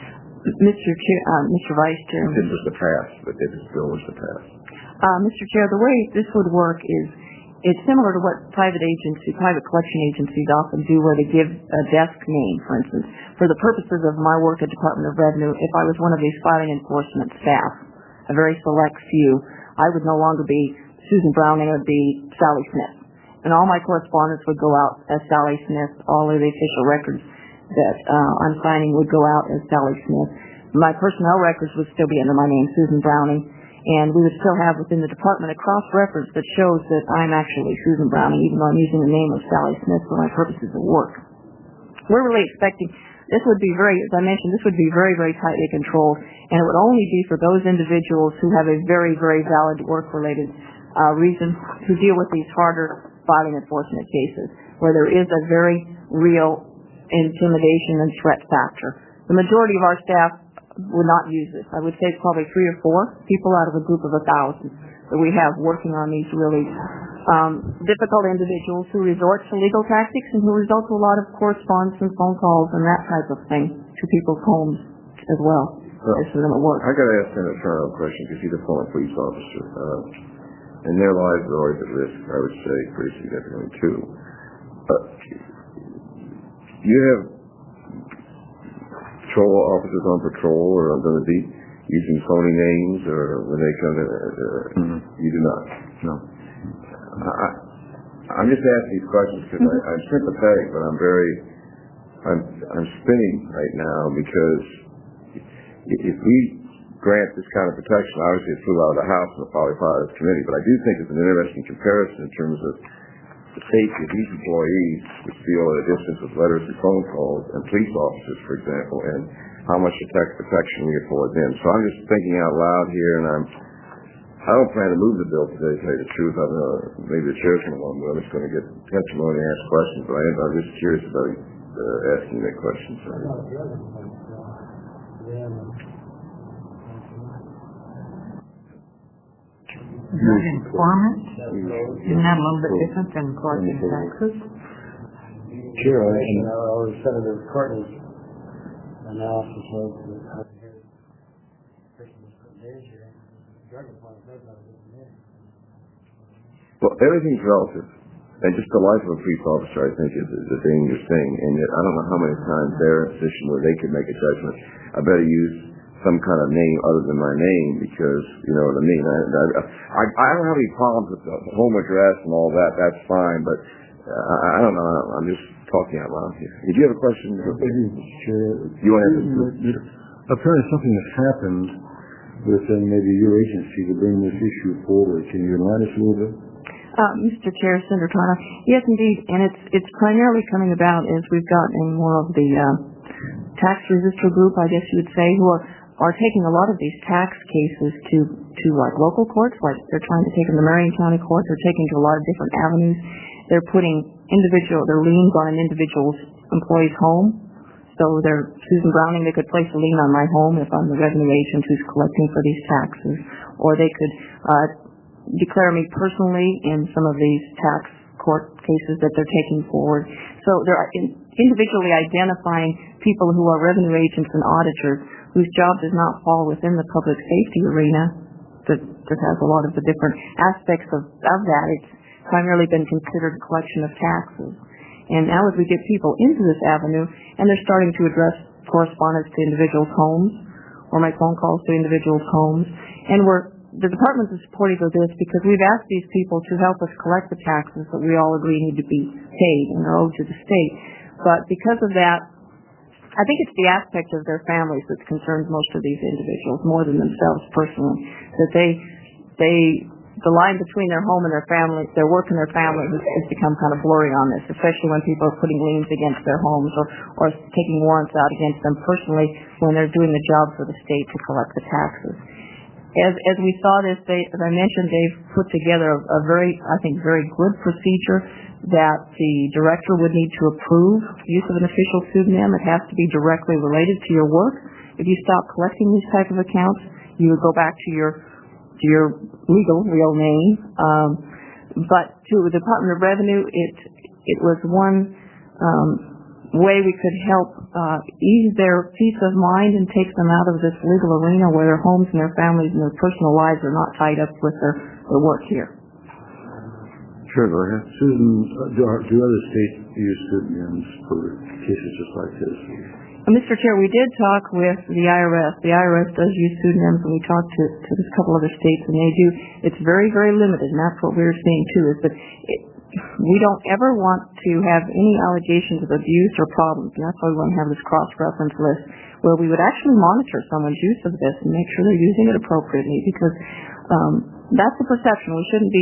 Mr. Vice Chairman. This was the past, but this bill was the past. Mr. Chair, the way this would work is it's similar to what private collection agencies often do where they give a desk name, for instance. For the purposes of my work at Department of Revenue, if I was one of these filing enforcement staff, a very select few, I would no longer be Susan Browning, it would be Sally Smith. And all my correspondence would go out as Sally Smith. All of the official records that I'm signing would go out as Sally Smith. My personnel records would still be under my name, Susan Browning, and we would still have within the department a cross-reference that shows that I'm actually Susan Browning, even though I'm using the name of Sally Smith for my purposes of work. We're really expecting this would be as I mentioned, this would be very, very tightly controlled, and it would only be for those individuals who have a very, very valid work-related reason to deal with these harder filing enforcement cases, where there is a very real intimidation and threat factor. The majority of our staff would not use this. I would say it's probably 3 or 4 people out of a group of 1,000 that we have working on these really difficult individuals who resort to legal tactics and who resort to a lot of correspondence and phone calls and that type of thing to people's homes as well. This is at work. I got to ask Senator Turner a question because he's a former police officer, and their lives are always at risk. I would say pretty significantly too. You have patrol officers on patrol or on the beat using phony names, or when they come in, you do not. No. I'm just asking these questions because I'm sympathetic, but I'm spinning right now because if we grant this kind of protection, obviously it flew out of the House and will probably file this committee, but I do think it's an interesting comparison in terms of the safety of these employees which feel at a distance with letters and phone calls and police officers, for example, and how much protection we afford them. So I'm just thinking out loud here, and I don't plan to move the bill today, to tell you the truth. I don't know, maybe the chair's going to want to move. I'm just going to get testimony and ask questions, but I'm just curious about asking that question. Is that informant? Isn't that a little bit different than collecting taxes? Sure, or Senator Courtney's analysis of how to get Christmas from danger. Well, everything's relative. And just the life of a police officer, I think, is a dangerous thing. And yet, I don't know how many times they're in a position where they could make a judgment. I better use some kind of name other than my name because, you know what I mean. I don't have any problems with the home address and all that. That's fine. But I don't know. I'm just talking out loud here. Did you have a question? You want to answer? Apparently something has happened within maybe your agency to bring this issue forward. Can you enlighten us a little bit? Mr. Chair, Senator Turner, yes, indeed, and it's primarily coming about as we've gotten more of the tax resistor group, I guess you would say, who are taking a lot of these tax cases to like local courts, like they're trying to take them to Marion County Court. They're taking to a lot of different avenues. They're putting their liens on an individual's employee's home. So they're Susan Browning, they could place a lien on my home if I'm the revenue agent who's collecting for these taxes, or they could declare me personally in some of these tax court cases that they're taking forward. So they're individually identifying people who are revenue agents and auditors whose job does not fall within the public safety arena that has a lot of the different aspects of that. It's primarily been considered collection of taxes. And now as we get people into this avenue and they're starting to address correspondence to individuals' homes or make phone calls to individuals' homes, and the department is supportive of this because we've asked these people to help us collect the taxes that we all agree need to be paid and are owed to the state. But because of that, I think it's the aspect of their families that concerns most of these individuals more than themselves personally. That the line between their home and their family, their work and their family has become kind of blurry on this, especially when people are putting liens against their homes or taking warrants out against them personally when they're doing the job for the state to collect the taxes. As we saw this, as I mentioned, they've put together a very good procedure that the director would need to approve use of an official pseudonym. It has to be directly related to your work. If you stop collecting these type of accounts, you would go back to your legal real name. But to the Department of Revenue, it was one way we could help ease their peace of mind and take them out of this legal arena where their homes and their families and their personal lives are not tied up with their work here. Sure, go ahead. Susan, do other states use pseudonyms for cases just like this? Mr. Chair, we did talk with the IRS. The IRS does use pseudonyms, and we talked to a couple other states, and they do. It's very, very limited, and that's what we were seeing too, is that we don't ever want to have any allegations of abuse or problems, and that's why we want to have this cross-reference list where we would actually monitor someone's use of this and make sure they're using it appropriately, because that's the perception.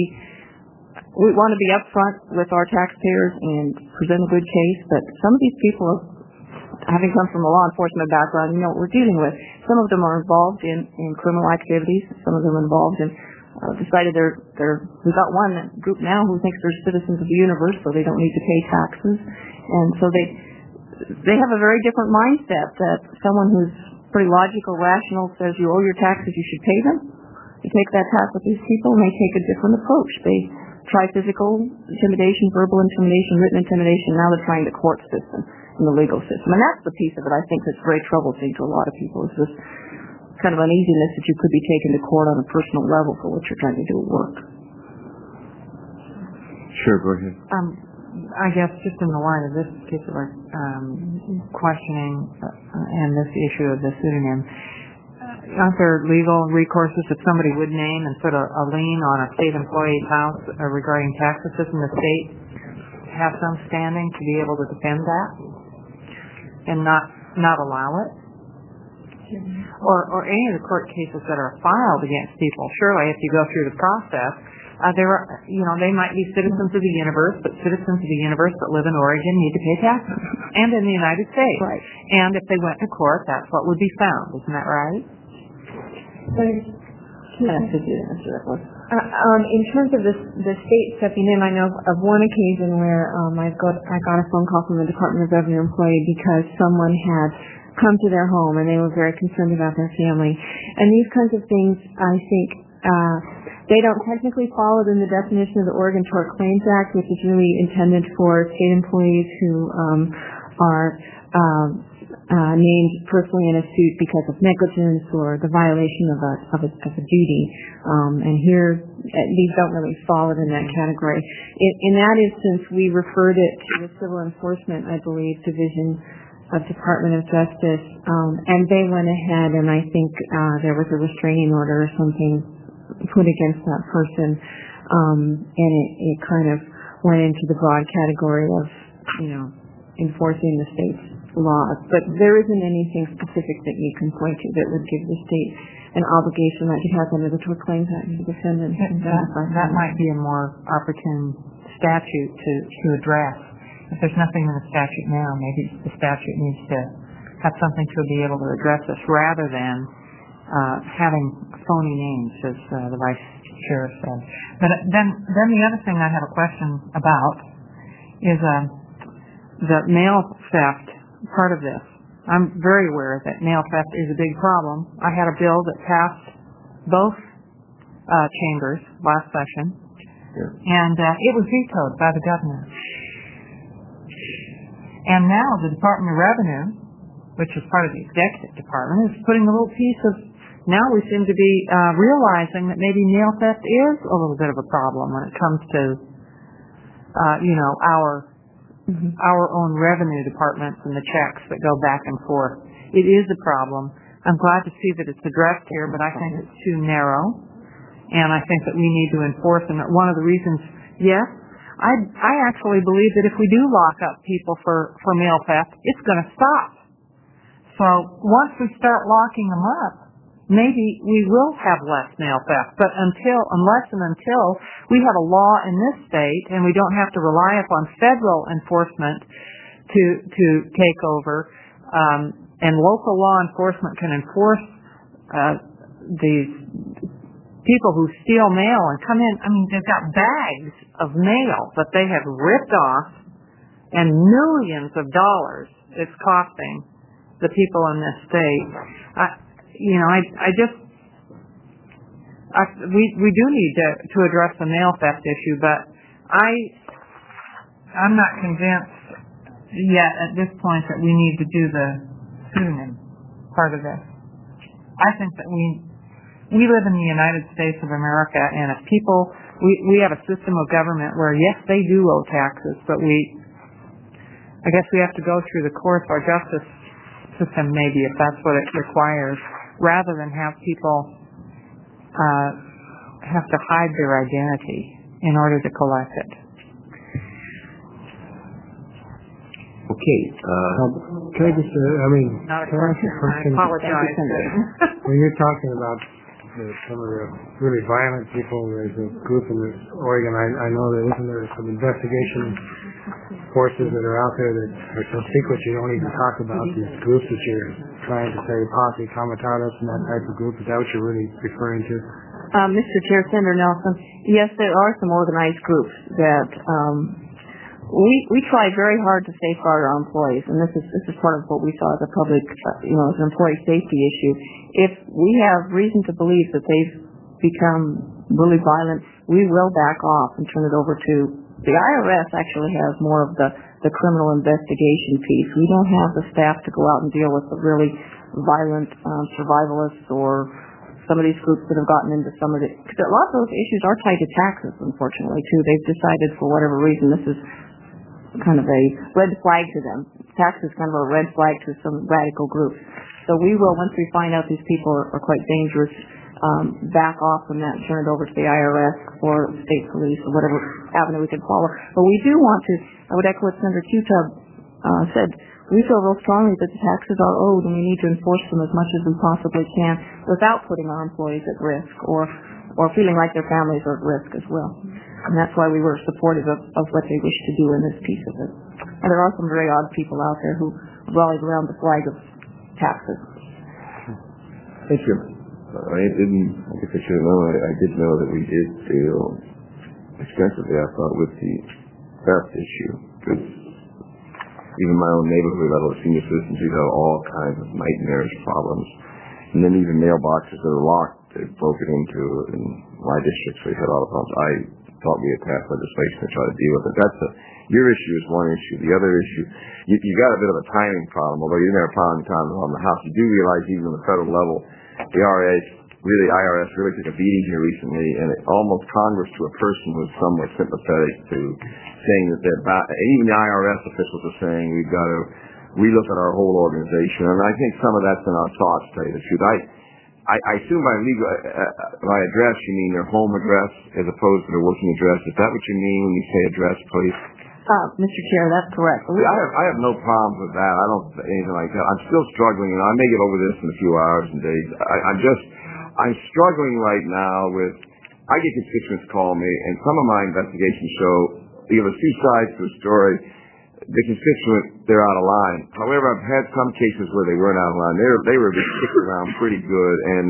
We want to be upfront with our taxpayers and present a good case, but some of these people having come from a law enforcement background, you know what we're dealing with. Some of them are involved in criminal activities. Some of them involved in decided we've got one group now who thinks they're citizens of the universe, so they don't need to pay taxes, and so they have a very different mindset. That someone who's pretty logical, rational, says you owe your taxes, you should pay them. You take that tax with these people, and they take a different approach. They try physical intimidation, verbal intimidation, written intimidation. Now they're trying the court system and the legal system, and that's the piece of it I think that's very troublesome to a lot of people. Is this kind of uneasiness that you could be taken to court on a personal level for what you're trying to do at work. Sure, go ahead. I guess just in the line of this particular questioning and this issue of the pseudonym, aren't there legal recourses if somebody would name and put a lien on a state employee's house regarding taxes? Doesn't the state have some standing to be able to defend that and not allow it? Or any of the court cases that are filed against people. Surely, if you go through the process, they might be citizens of the universe, but citizens of the universe that live in Oregon need to pay taxes, and in the United States. Right. And if they went to court, that's what would be found. Isn't that right? In terms of the state stepping in, I know of one occasion where I got a phone call from a Department of Revenue employee because someone had come to their home and they were very concerned about their family. And these kinds of things, I think, they don't technically fall within the definition of the Oregon Tort Claims Act, which is really intended for state employees who are named personally in a suit because of negligence or the violation of a duty. And here, these don't really fall within that category. In that instance, we referred it to the Civil Enforcement, I believe, Division of Department of Justice, and they went ahead, and I think there was a restraining order or something put against that person, and it kind of went into the broad category of, enforcing the state's laws. But there isn't anything specific that you can point to that would give the state an obligation like it has under the Tort Claims Act to defend and that might be a more opportune statute to address. If there's nothing in the statute now, maybe the statute needs to have something to be able to address this rather than having phony names, as the Vice Chair said. But then the other thing I have a question about is the mail theft part of this. I'm very aware that mail theft is a big problem. I had a bill that passed both chambers last session, and it was vetoed by the governor. And now the Department of Revenue, which is part of the executive department, is putting a little piece of, now we seem to be realizing that maybe mail theft is a little bit of a problem when it comes to, our own revenue departments and the checks that go back and forth. It is a problem. I'm glad to see that it's addressed here, but I think it's too narrow, and I think that we need to enforce, and one of the reasons, yes, I actually believe that if we do lock up people for mail theft, it's going to stop. So once we start locking them up, maybe we will have less mail theft. But unless we have a law in this state and we don't have to rely upon federal enforcement to take over, and local law enforcement can enforce these people who steal mail and come in. I mean, they've got bags of mail that they have ripped off, and millions of dollars it's costing the people in this state. We do need to address the mail theft issue, but I'm not convinced yet at this point that we need to do the pseudonym part of this. I think that we live in the United States of America, and if people, we have a system of government where, yes, they do owe taxes, but I guess we have to go through the courts or justice system maybe if that's what it requires, rather than have people have to hide their identity in order to collect it. Okay. Can I just, Not a question. I apologize. When you're talking about some of the really violent people, there's a group in Oregon, I know that isn't there some investigation forces that are out there that are so secret you don't even talk about, these groups that you're trying to say, posse comitatus and that type of group? Is that what you're really referring to? Mr. Chair, Senator Nelson, yes, there are some organized groups that we try very hard to safeguard our employees, and this is part of what we saw as a public, as an employee safety issue. If we have reason to believe that they've become really violent, we will back off and turn it over to the IRS. Actually has more of the criminal investigation piece. We don't have the staff to go out and deal with the really violent survivalists or some of these groups that have gotten into some of it. Because a lot of those issues are tied to taxes, unfortunately, too. They've decided for whatever reason this is kind of a red flag to them. Tax is kind of a red flag to some radical groups. So we will, once we find out these people are quite dangerous, back off from that and turn it over to the IRS or state police or whatever avenue we can follow. But we do want to, I would echo what Senator Qutub said, we feel real strongly that the taxes are owed and we need to enforce them as much as we possibly can without putting our employees at risk or feeling like their families are at risk as well. And that's why we were supportive of what they wish to do in this piece of it. And there are some very odd people out there who rallied around the flag of taxes. Thank you. I guess I should have known. I did know that we did deal extensively, I thought, with the theft issue. Because even my own neighborhood level of senior citizens, we have all kinds of nightmarish problems. And then even mailboxes that are locked, they've broken into in my district, so we had all the problems. I thought we had passed legislation to try to deal with it. Your issue is one issue. The other issue, you got a bit of a timing problem, although you didn't have a problem on the House. You do realize even on the federal level, the IRS really took a beating here recently, and almost Congress to a person was somewhat sympathetic to saying that even the IRS officials are saying we've got to relook at our whole organization. And I think some of that's in our thoughts, to tell you the truth. I assume by address you mean their home address as opposed to their working address. Is that what you mean when you say address, please? Mr. Chair, that's correct. I have no problems with that. I don't anything like that. I'm still struggling, and I may get over this in a few hours and days. I'm struggling right now with. I get constituents call me, and some of my investigations show there's two sides to a story. The constituent, they're out of line. However, I've had some cases where they weren't out of line. They were being kicked around pretty good, and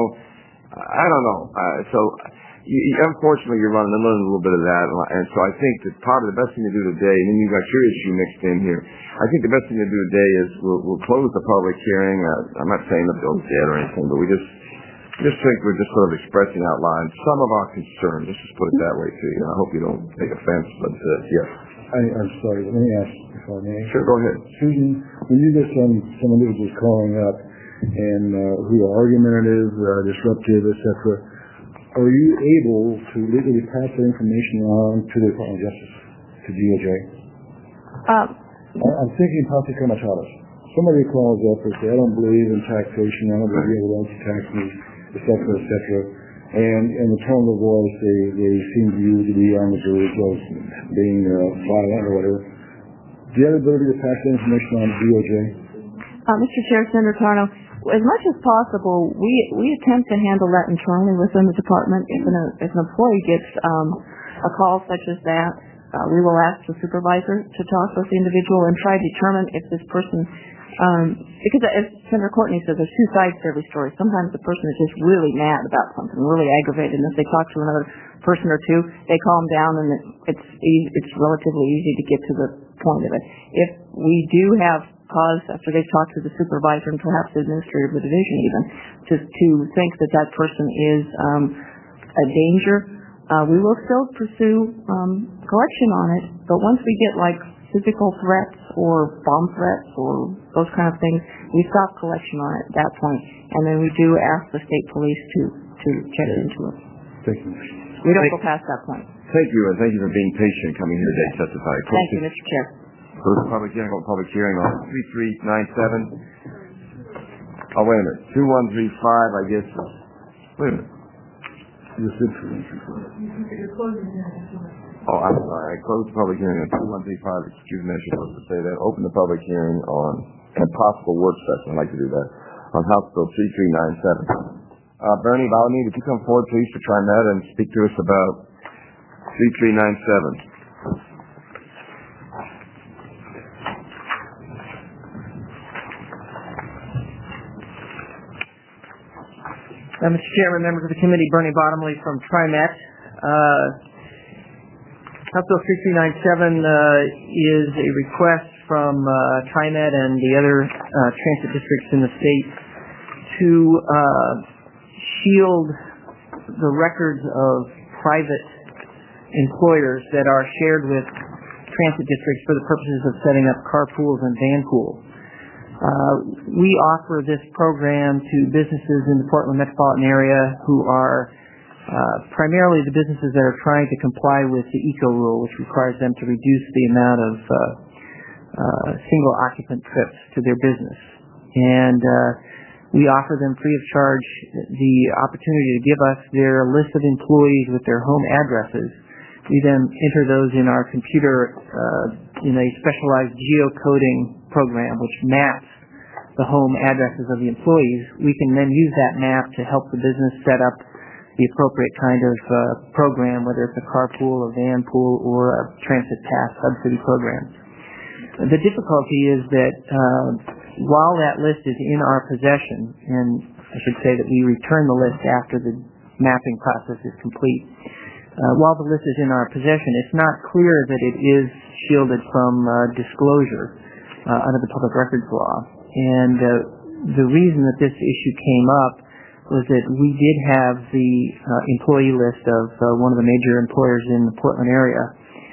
I don't know. Unfortunately, you're running a little bit of that, and so I think that probably the best thing to do today, and then you've got your issue mixed in here. I think the best thing to do today is we'll close the public hearing. I'm not saying the bill's dead or anything, but we just think we're just sort of expressing out loud some of our concerns. Let's just put it that way to you. I hope you don't take offense, but yes. I'm sorry. Let me ask, if I may. Sure, go ahead. Susan, when you get some individuals calling up and who are argumentative, disruptive, etc., are you able to legally pass that information on to the Department of Justice, to DOJ? I'm thinking posse comitatus. Somebody calls up and says, I don't believe in taxation, I don't believe in to tax me, etc., etc. And the tone of the voice, they seem to you to be on the verge of being violent or whatever. Do you have the ability to pass that information on to DOJ? Mr. Chair, Senator Carno, as much as possible, we attempt to handle that internally within the department. If an employee gets a call such as that, we will ask the supervisor to talk with the individual and try to determine if this person, because as Senator Courtney says, there's two sides to every story. Sometimes the person is just really mad about something, really aggravated, and if they talk to another person or two, they calm down, and it's relatively easy to get to the point of it. If we do have cause, after they've talked to the supervisor and perhaps the administrator of the division even, to think that person is a danger, we will still pursue collection on it. But once we get like physical threats or bomb threats or those kind of things, we stop collection on it at that point. And then we do ask the state police to check into it. Thank you. We don't go past that point. Thank you, and thank you for being patient coming here today to testify. Thank you, Mr. Chair. Close the public hearing on 3397. Oh, wait a minute. 2135, I guess. Wait a minute. You said 2135. Oh, I'm sorry. I closed the public hearing on 2135. Excuse me, I should supposed to say that. Open the public hearing on a possible work session. I'd like to do that. On House Bill 3397. Bernie Bellamy, would you come forward, please, to TriMet and speak to us about 3397? Mr. Chairman, members of the committee, Bernie Bottomley from TriMet. House Bill 3397 is a request from TriMet and the other transit districts in the state to shield the records of private employers that are shared with transit districts for the purposes of setting up carpools and van pools. We offer this program to businesses in the Portland metropolitan area who are primarily the businesses that are trying to comply with the ECO rule, which requires them to reduce the amount of single occupant trips to their business. And we offer them free of charge the opportunity to give us their list of employees with their home addresses. We then enter those in our computer in a specialized geocoding program which maps the home addresses of the employees. We can then use that map to help the business set up the appropriate kind of program, whether it's a carpool, a van pool, or a transit pass subsidy program. The difficulty is that while that list is in our possession, and I should say that we return the list after the mapping process is complete, while the list is in our possession, it's not clear that it is shielded from disclosure under the Public Records Law. And the reason that this issue came up was that we did have the employee list of one of the major employers in the Portland area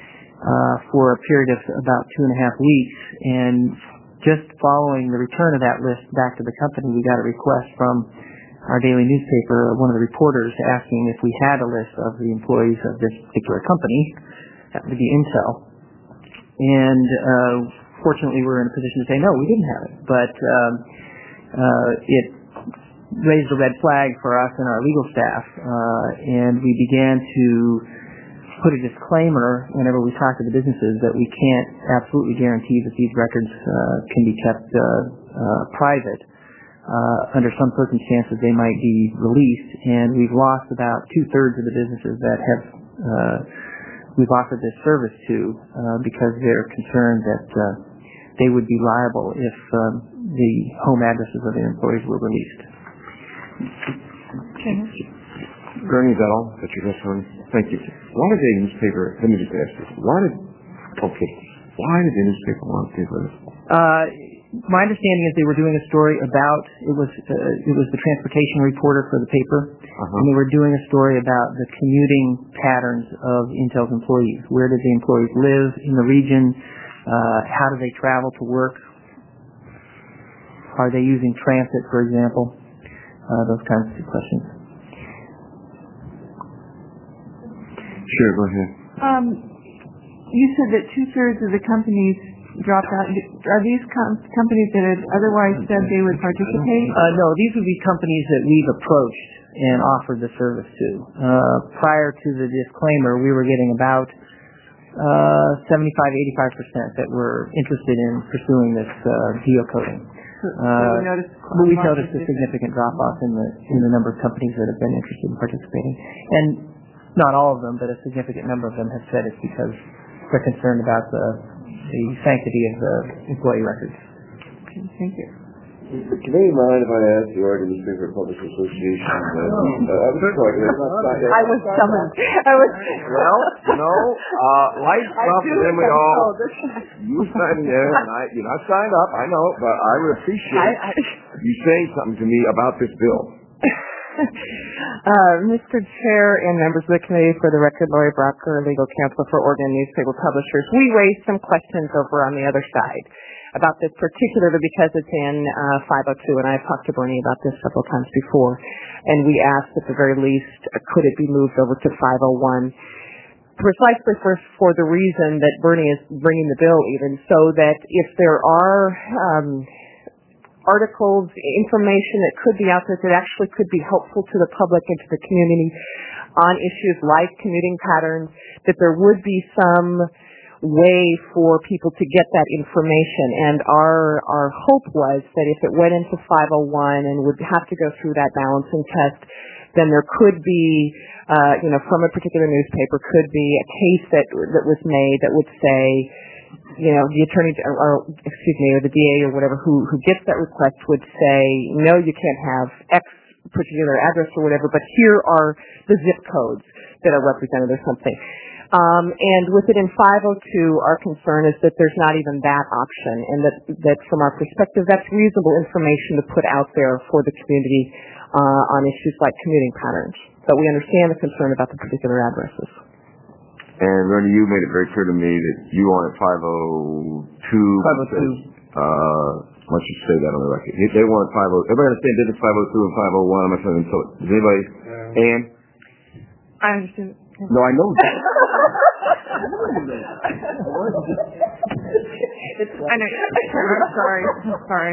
for a period of about 2.5 weeks, and just following the return of that list back to the company, we got a request from our daily newspaper, one of the reporters, asking if we had a list of the employees of this particular company. That would be Intel. And fortunately, we're in a position to say, no, we didn't have it. But it raised a red flag for us and our legal staff, and we began to put a disclaimer whenever we talk to the businesses that we can't absolutely guarantee that these records can be kept private. Under some circumstances, they might be released, and we've lost about 2/3 of the businesses that have we've offered this service to because they're concerned that they would be liable if the home addresses of their employees were released. Bernie Bell, that's your best one. Thank you. Why did the newspaper, let me just ask this, why did the newspaper want to take this? My understanding is they were doing a story about, it was the transportation reporter for the paper, and they were doing a story about the commuting patterns of Intel's employees. Where did the employees live in the region? How do they travel to work? Are they using transit, for example? Those kinds of questions. Sure, go ahead. You said that 2/3 of the companies dropped out. Are these companies that had otherwise said they would participate? No, these would be companies that we've approached and offered the service to. Prior to the disclaimer, we were getting about 75-85% that were interested in pursuing this geocoding. We noticed a significant drop-off in the number of companies that have been interested in participating. And not all of them, but a significant number of them have said it's because they're concerned about the sanctity of the employee records. Okay, thank you. Can you mind if I ask the Oregon Newspaper Publishers Association? I was summoned. Well, life's tough, and then we all. You signed there, and I signed up. I know, but I would appreciate you saying something to me about this bill. Mr. Chair and members of the committee, for the record, Lori Brocker, legal counsel for Oregon Newspaper Publishers. We raised some questions over on the other side about this, particularly because it's in 502, and I've talked to Bernie about this several times before, and we asked at the very least, could it be moved over to 501, precisely for the reason that Bernie is bringing the bill even, so that if there are articles, information that could be out there that actually could be helpful to the public and to the community on issues like commuting patterns, that there would be some way for people to get that information. And our hope was that if it went into 501 and would have to go through that balancing test, then there could be, from a particular newspaper, could be a case that was made that would say, the attorney, or the DA or whatever who gets that request would say, no, you can't have X particular address or whatever, but here are the zip codes that are represented or something. And with it in 502, our concern is that there's not even that option, and that from our perspective, that's reasonable information to put out there for the community on issues like commuting patterns. But we understand the concern about the particular addresses. And Bernie, you made it very clear to me that you wanted 502. 502. Why don't you say that on the record? They want 50. Everybody understand difference 502 and 501. I'm not trying to insult. Does anybody? Ann? I understand. No, I know that. I know. Sorry.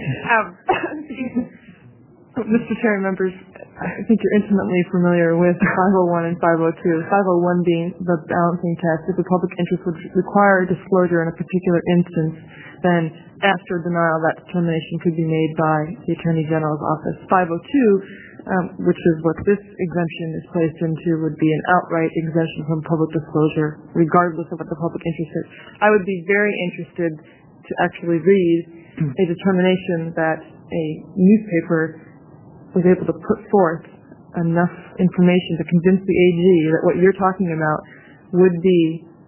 Mr. Chair, members, I think you're intimately familiar with 501 and 502. 501 being the balancing test. If the public interest would require disclosure in a particular instance, then after denial, that determination could be made by the Attorney General's office. 502, which is what this exemption is placed into, would be an outright exemption from public disclosure, regardless of what the public interest is. I would be very interested to actually read a determination that a newspaper was able to put forth enough information to convince the AG that what you're talking about would be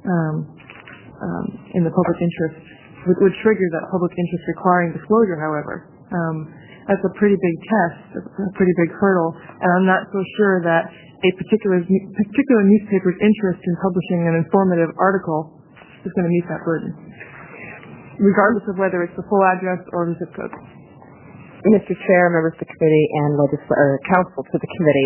in the public interest, would trigger that public interest requiring disclosure, however. That's a pretty big test, a pretty big hurdle, and I'm not so sure that a particular newspaper's interest in publishing an informative article is going to meet that burden, regardless of whether it's the full address or the zip code. Mr. Chair, members of the committee, and counsel to the committee,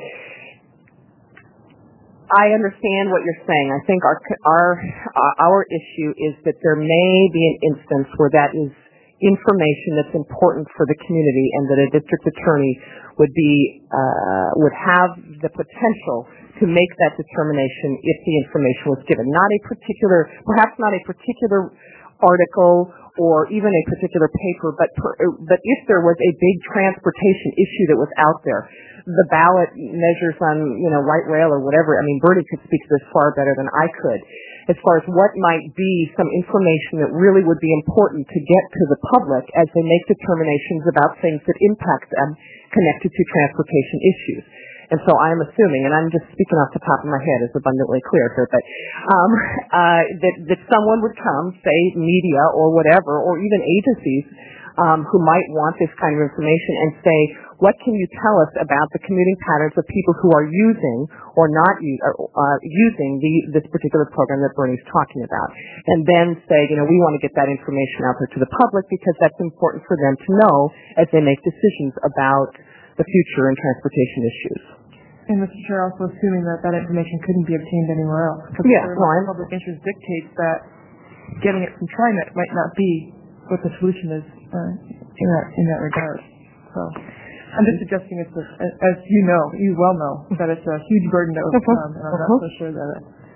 I understand what you're saying. I think our issue is that there may be an instance where that is information that's important for the community, and that a district attorney would have the potential to make that determination if the information was given. Perhaps not a particular article or even a particular paper, but if there was a big transportation issue that was out there, the ballot measures on, light rail or whatever. I mean, Bernie could speak to this far better than I could, as far as what might be some information that really would be important to get to the public as they make determinations about things that impact them connected to transportation issues. And so I'm assuming, and I'm just speaking off the top of my head, it's abundantly clear here, but that someone would come, say media or whatever, or even agencies who might want this kind of information and say, what can you tell us about the commuting patterns of people who are using or not using this particular program that Bernie's talking about? And then say, we want to get that information out there to the public because that's important for them to know as they make decisions about the future in transportation issues. And Mr. Chair, also assuming that information couldn't be obtained anywhere else. Yeah, public interest dictates that getting it from TriMet might not be what the solution is in that regard. So I'm just suggesting it's, as you well know, that it's a huge burden to overcome, and I'm not so sure that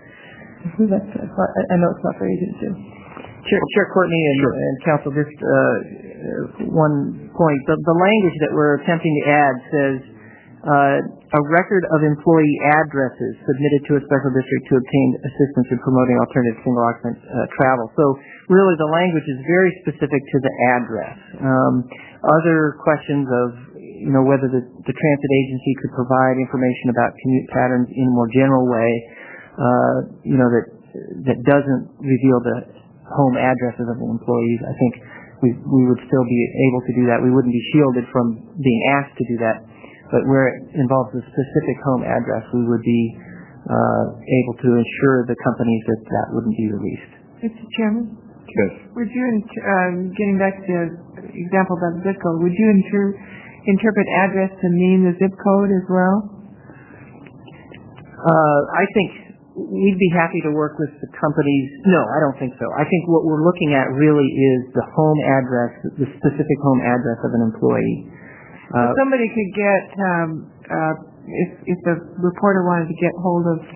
I know it's not very easy to do. Chair Courtney and Council, just one point. The language that we're attempting to add says a record of employee addresses submitted to a special district to obtain assistance in promoting alternative single occupant travel. So really the language is very specific to the address. Other questions of whether the transit agency could provide information about commute patterns in a more general way, that doesn't reveal the home addresses of the employees. I think we would still be able to do that. We wouldn't be shielded from being asked to do that. But where it involves a specific home address, we would be able to ensure the companies that wouldn't be released. Mr. Chairman? Yes. Would you, getting back to the example about zip code, would you interpret address to mean the zip code as well? I think we'd be happy to work with the companies. No, I don't think so. I think what we're looking at really is the home address, the specific home address of an employee. Somebody could get, if the reporter wanted to get hold of,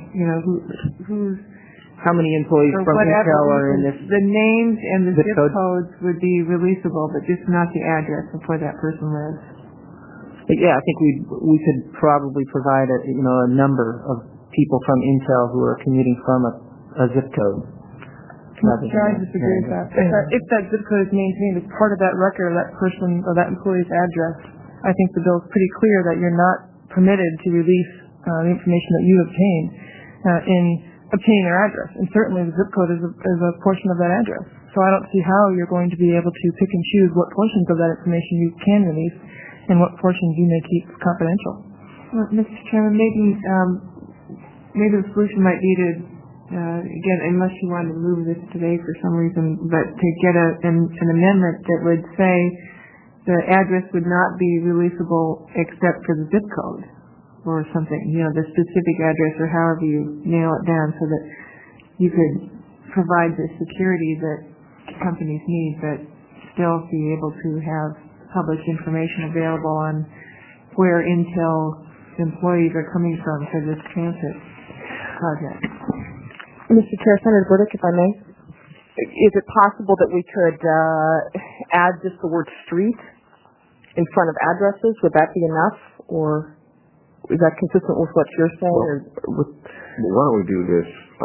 how many employees from Intel are in this. The names and the zip codes would be releasable, but just not the address of where that person lives. But yeah, I think we could probably provide a number of people from Intel who are commuting from a zip code. I disagree with that. If that zip code is maintained as part of that record of that person or that employee's address, I think the bill is pretty clear that you're not permitted to release the information that you obtain in obtaining their address. And certainly the zip code is a portion of that address. So I don't see how you're going to be able to pick and choose what portions of that information you can release and what portions you may keep confidential. Well, Mr. Chairman, maybe the solution might be to, again, unless you wanted to move this today for some reason, but to get an amendment that would say the address would not be releasable except for the zip code or something, the specific address or however you nail it down so that you could provide the security that companies need but still be able to have public information available on where Intel employees are coming from for this transit project. Mr. Chair, Senator Burdick, if I may, is it possible that we could add just the word street in front of addresses? Would that be enough, or is that consistent with what you're saying? Why don't we do this?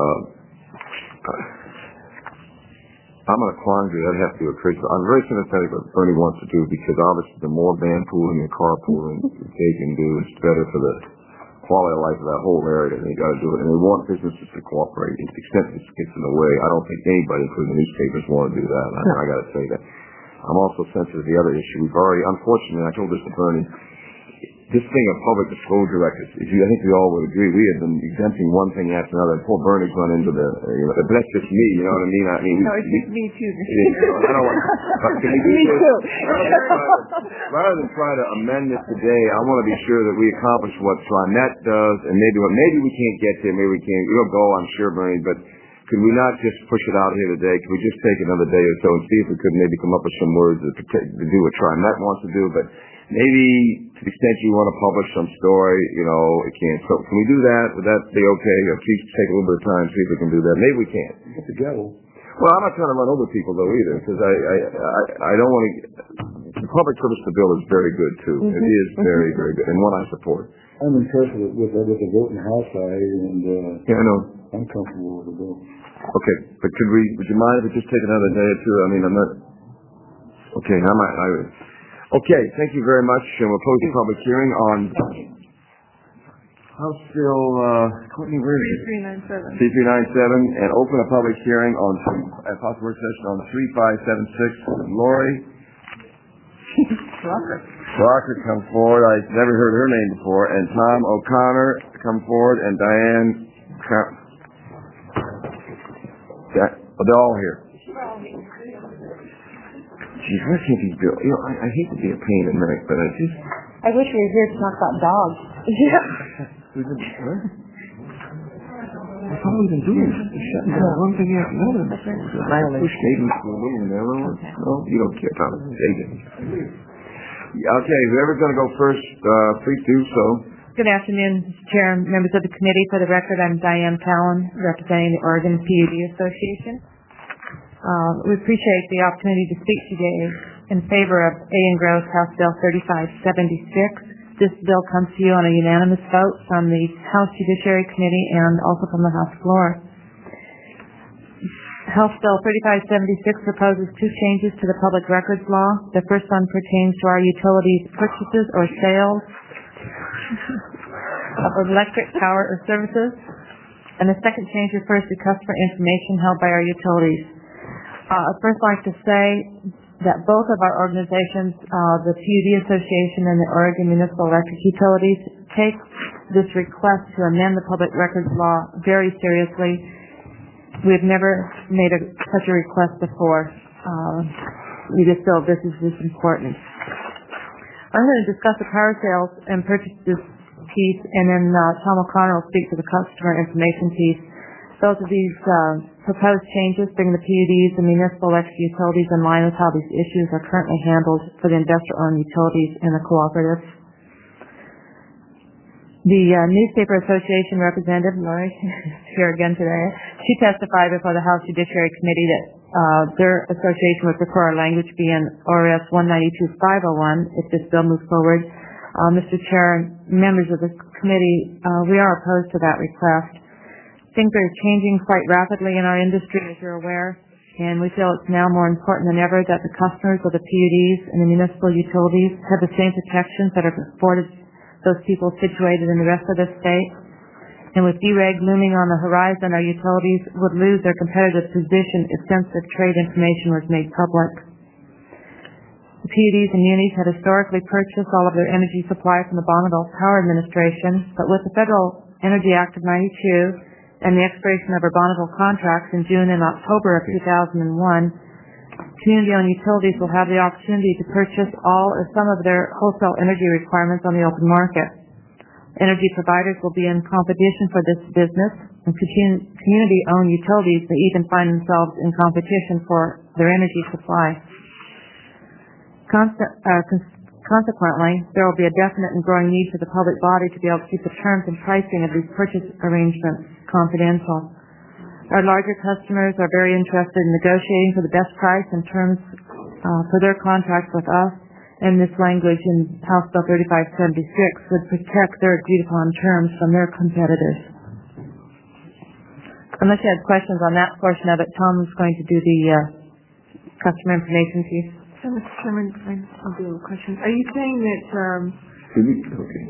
I'm in a quandary. I'd have to do a trace. I'm very sympathetic with what Bernie wants to do because obviously the more van pooling and carpooling they can do, it's better for the quality of life of that whole area, and they got to do it. And they want businesses to cooperate. To the extent this gets in the way, I don't think anybody, including the newspapers, want to do that. I got to say that. I'm also sensitive to the other issue. We've already, unfortunately, I told this to Bernie, this thing of public disclosure records, I think we all would agree, we have been exempting one thing after another. Poor Bernie's run into but that's just me, you know what I mean? No, it's just me too. I don't want Me too. Rather than try to amend this today, I want to be sure that we accomplish what TriMet does, and maybe we can't get there, maybe we can't. We'll go, I'm sure, Bernie, but could we not just push it out here today? Could we just take another day or so and see if we could maybe come up with some words to do what TriMet wants to do, but maybe to the extent you want to publish some story, it can't. So can we do that? Would that be okay? Please take a little bit of time, see if we can do that. Maybe we can't. Get together. Well, I'm not trying to run over people though either, because I don't want to. The public service bill is very good too. Mm-hmm. It is very, very good, and one I support. I'm impressed with the vote in the House side, and yeah, I know. I'm comfortable with the bill. Okay, but would you mind if we just take another day or two? I mean, I'm not. Okay, Okay, thank you very much. And we'll close the public hearing on House Bill, Courtney, where is it? 3397. 3397, and open a public hearing on a possible work session on 3576. Lori Crocker come forward. I've never heard her name before. And Tom O'Connor come forward, and Diane. They're all here. Geez, why can't these bills? I hate to be a pain in the neck, but I wish we were here to talk about dogs. That's all we've been doing. Shutting down one thing after another. Push babies to a woman and everyone. No, you don't care, Tom. Okay, whoever's going to go first, please do so. Good afternoon, Mr. Chair, members of the committee. For the record, I'm Diane Callan, representing the Oregon PUD Association. We appreciate the opportunity to speak today in favor of A.N. Gross House Bill 3576. This bill comes to you on a unanimous vote from the House Judiciary Committee and also from the House floor. House Bill 3576 proposes two changes to the Public Records Law. The first one pertains to our utilities purchases or sales of electric power or services, and the second change refers to customer information held by our utilities. I'd first like to say that both of our organizations, the PUD Association and the Oregon Municipal Electric Utilities, take this request to amend the Public Records Law very seriously. We've never made such a request before. We just feel this is important. I'm going to discuss the power sales and purchases piece, and then Tom O'Connor will speak to the customer information piece. Both of these proposed changes bring the PUDs and municipal electric utilities in line with how these issues are currently handled for the investor-owned utilities and the cooperatives. The Newspaper Association representative, Lori, is here again today. She testified before the House Judiciary Committee that their association would prefer our language be in ORS 192-501 if this bill moves forward. Mr. Chair and members of the committee, we are opposed to that request. Things are changing quite rapidly in our industry, as you're aware. and we feel it's now more important than ever that the customers of the PUDs and the municipal utilities have the same protections that are afforded those people situated in the rest of the state. And with dereg looming on the horizon, our utilities would lose their competitive position if sensitive trade information was made public. The PUDs and munis had historically purchased all of their energy supply from the Bonneville Power Administration, but with the Federal Energy Act of 92 and the expiration of our Bonneville contracts in June and October of 2001, community-owned utilities will have the opportunity to purchase all or some of their wholesale energy requirements on the open market. Energy providers will be in competition for this business, and community-owned utilities may even find themselves in competition for their energy supply. Consequently, there will be a definite and growing need for the public body to be able to keep the terms and pricing of these purchase arrangements confidential. Our larger customers are very interested in negotiating for the best price and terms for their contracts with us, and this language in House Bill 3576 would protect their agreed-upon terms from their competitors. Unless you had questions on that portion of it, Tom is going to do the customer information piece. Mr. Chairman, I'll do a question. Are you saying that... Okay.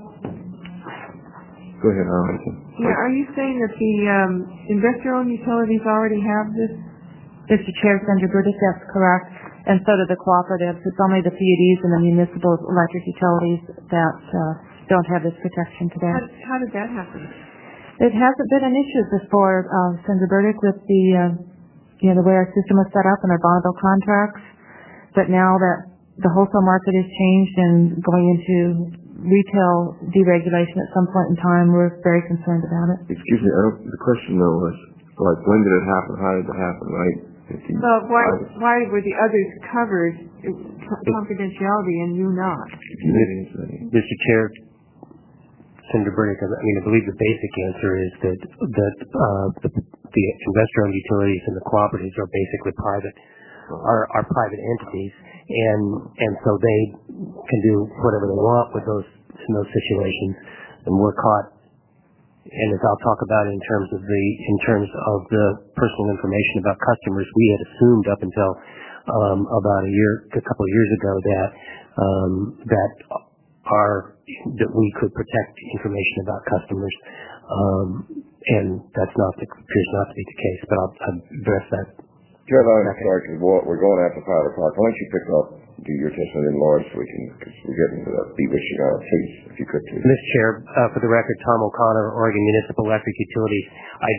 Go ahead, Allison. Yeah, are you saying that the investor-owned utilities already have this? Mr. Chair, Senator Burdick, that's correct. And so do the cooperatives. It's only the PUDs and the municipal electric utilities that don't have this protection today. How did that happen? It hasn't been an issue before, Senator Burdick, with the way our system was set up and our Bonneville contracts. But now that the wholesale market has changed and going into retail deregulation at some point in time, we're very concerned about it. Excuse me, the question though was, like, when did it happen? How did it happen, right? Well, why were the others covered confidentiality and you not? Mr. Chair, Senator Burdick, I believe the basic answer is that the investor-owned utilities and the cooperatives are basically are private entities, and so they can do whatever they want with in those situations, and we're caught. And as I'll talk about in terms of the personal information about customers, we had assumed up until about a couple of years ago that we could protect information about customers, and that's appears not to be the case. But I'll address that. Jeff, I'm sorry, we're going after 5 o'clock. Why don't you pick up, do your testimony in Lawrence, because we're getting to that bewitching hour. Please, if you could, please. Mr. Chair, for the record, Tom O'Connor, Oregon Municipal Electric Utilities.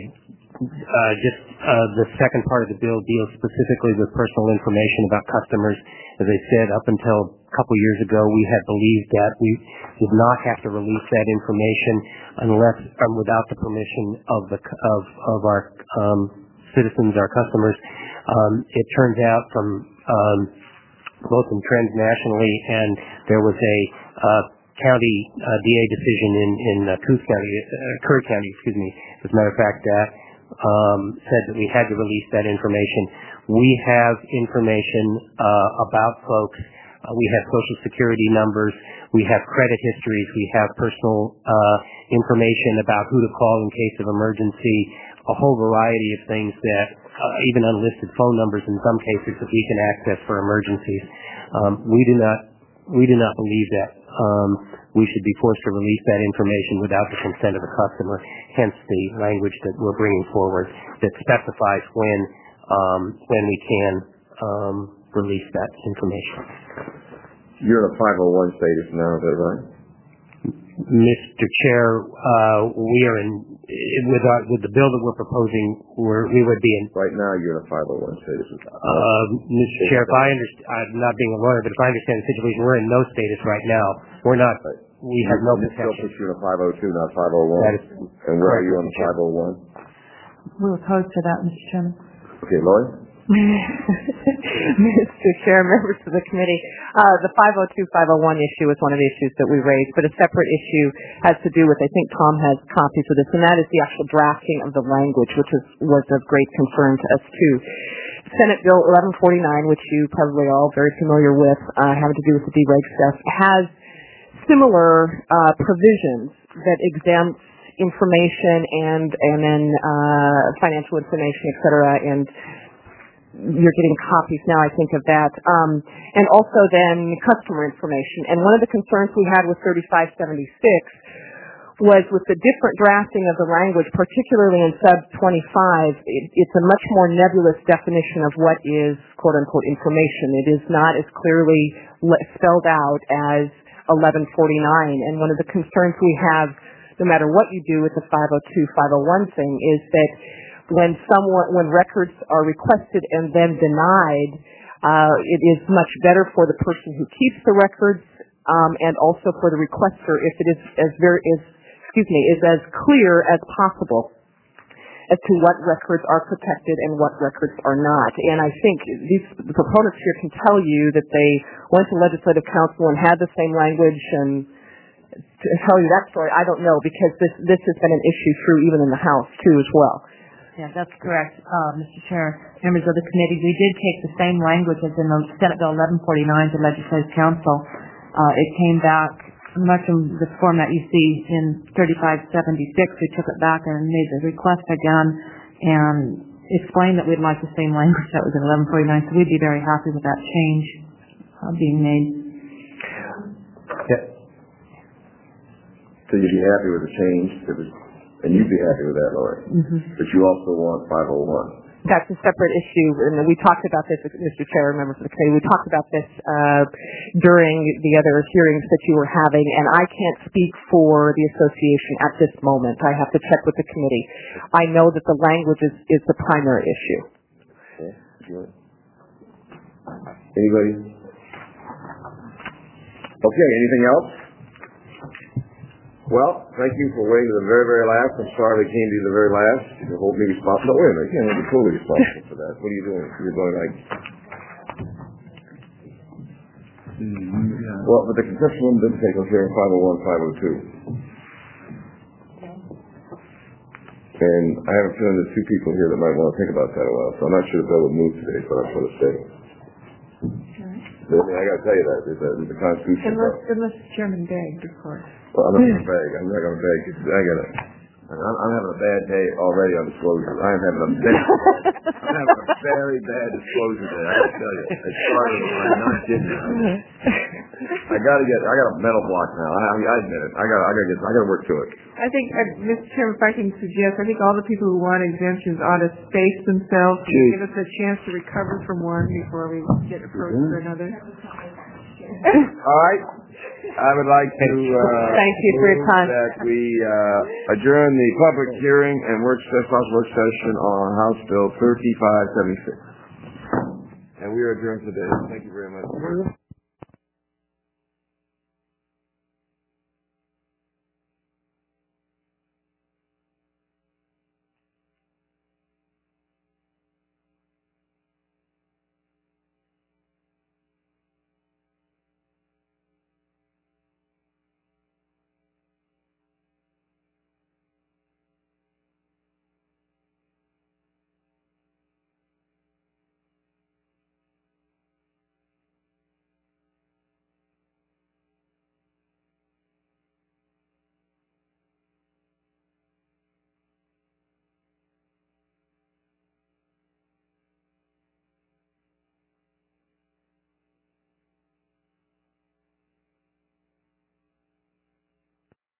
The second part of the bill deals specifically with personal information about customers. As I said, up until a couple years ago, we had believed that we did not have to release that information without the permission of our citizens, our customers. It turns out from both in trends nationally, and there was a county DA decision in Curry County, as a matter of fact, that said that we had to release that information. We have information about folks. We have Social Security numbers. We have credit histories. We have personal information about who to call in case of emergency, a whole variety of things that even unlisted phone numbers in some cases that we can access for emergencies. We do not believe that we should be forced to release that information without the consent of the customer, hence the language that we're bringing forward that specifies when we can release that information. You're in a 501 status now, is that right? Mr. Chair, we are with the bill that we're proposing, we would be in. Right now, you're in a 501 status. Mr. Chair, I'm not being a lawyer, but if I understand the situation, we're in no status right now. We're not. We have no protection. Still puts you in a 502, not 501. That is and where are you on the 501? We're opposed to that, Mr. Chairman. Okay, Lloyd? Mr. Chair, members of the committee, the 502-501 issue is one of the issues that we raised, but a separate issue has to do with, I think Tom has copies of this, and that is the actual drafting of the language, which was of great concern to us too. Senate Bill 1149, which you probably all very familiar with, having to do with the dereg stuff, has similar provisions that exempts information and then financial information, et cetera, and you're getting copies now, I think of that. And also then customer information. And one of the concerns we had with 3576 was with the different drafting of the language, particularly in sub 25, it's a much more nebulous definition of what is quote-unquote information. It is not as clearly spelled out as 1149. And one of the concerns we have, no matter what you do with the 502, 501 thing, is that when records are requested and then denied, it is much better for the person who keeps the records and also for the requester if it is is as clear as possible as to what records are protected and what records are not. And I think the proponents here can tell you that they went to Legislative Council and had the same language, and to tell you that story, I don't know, because this has been an issue through even in the House, too, as well. Yeah, that's correct, Mr. Chair. Members of the committee, we did take the same language as in the Senate Bill 1149 to Legislative Council. It came back much in the format you see in 3576. We took it back and made the request again and explained that we'd like the same language that was in 1149, so we'd be very happy with that change being made. Yeah. So you'd be happy with the change, and you'd be happy with that, Lori. Mm-hmm. But you also want 501. That's a separate issue, and we talked about this, Mr. Chair, members of the committee. We talked about this during the other hearings that you were having, and I can't speak for the association at this moment. I have to check with the committee. I know that the language is the primary issue. Okay. Good. Anybody? Okay, anything else? Well, thank you for waiting to the very, very last. I'm sorry they came to the very last. You hold me responsible. No, wait a minute. You can't hold me totally responsible for that. What are you doing? You're going like... Well, but the conception room didn't take us here in 501, 502. And I have a feeling there's two people here that might want to think about that a while, so I'm not sure the bill would move today, but I'm going to say. I got to tell you that. There's a Constitution. Unless Chairman begged, of course. Well, I'm not going to beg. I'm not going to beg. I'm having a bad day already on disclosure. I'm having a very bad disclosure day. I got to tell you. It started when I'm not kidding you. I got a mental block now. I admit it. I got to work through it. I think, Mr. Chairman, if I can suggest, I think all the people who want exemptions ought to space themselves and give us a chance to recover from one before we get approached for another. All right. I would like to thank you for your time. That we adjourn the public hearing and work session on House Bill 3576. And we are adjourned today. Thank you very much.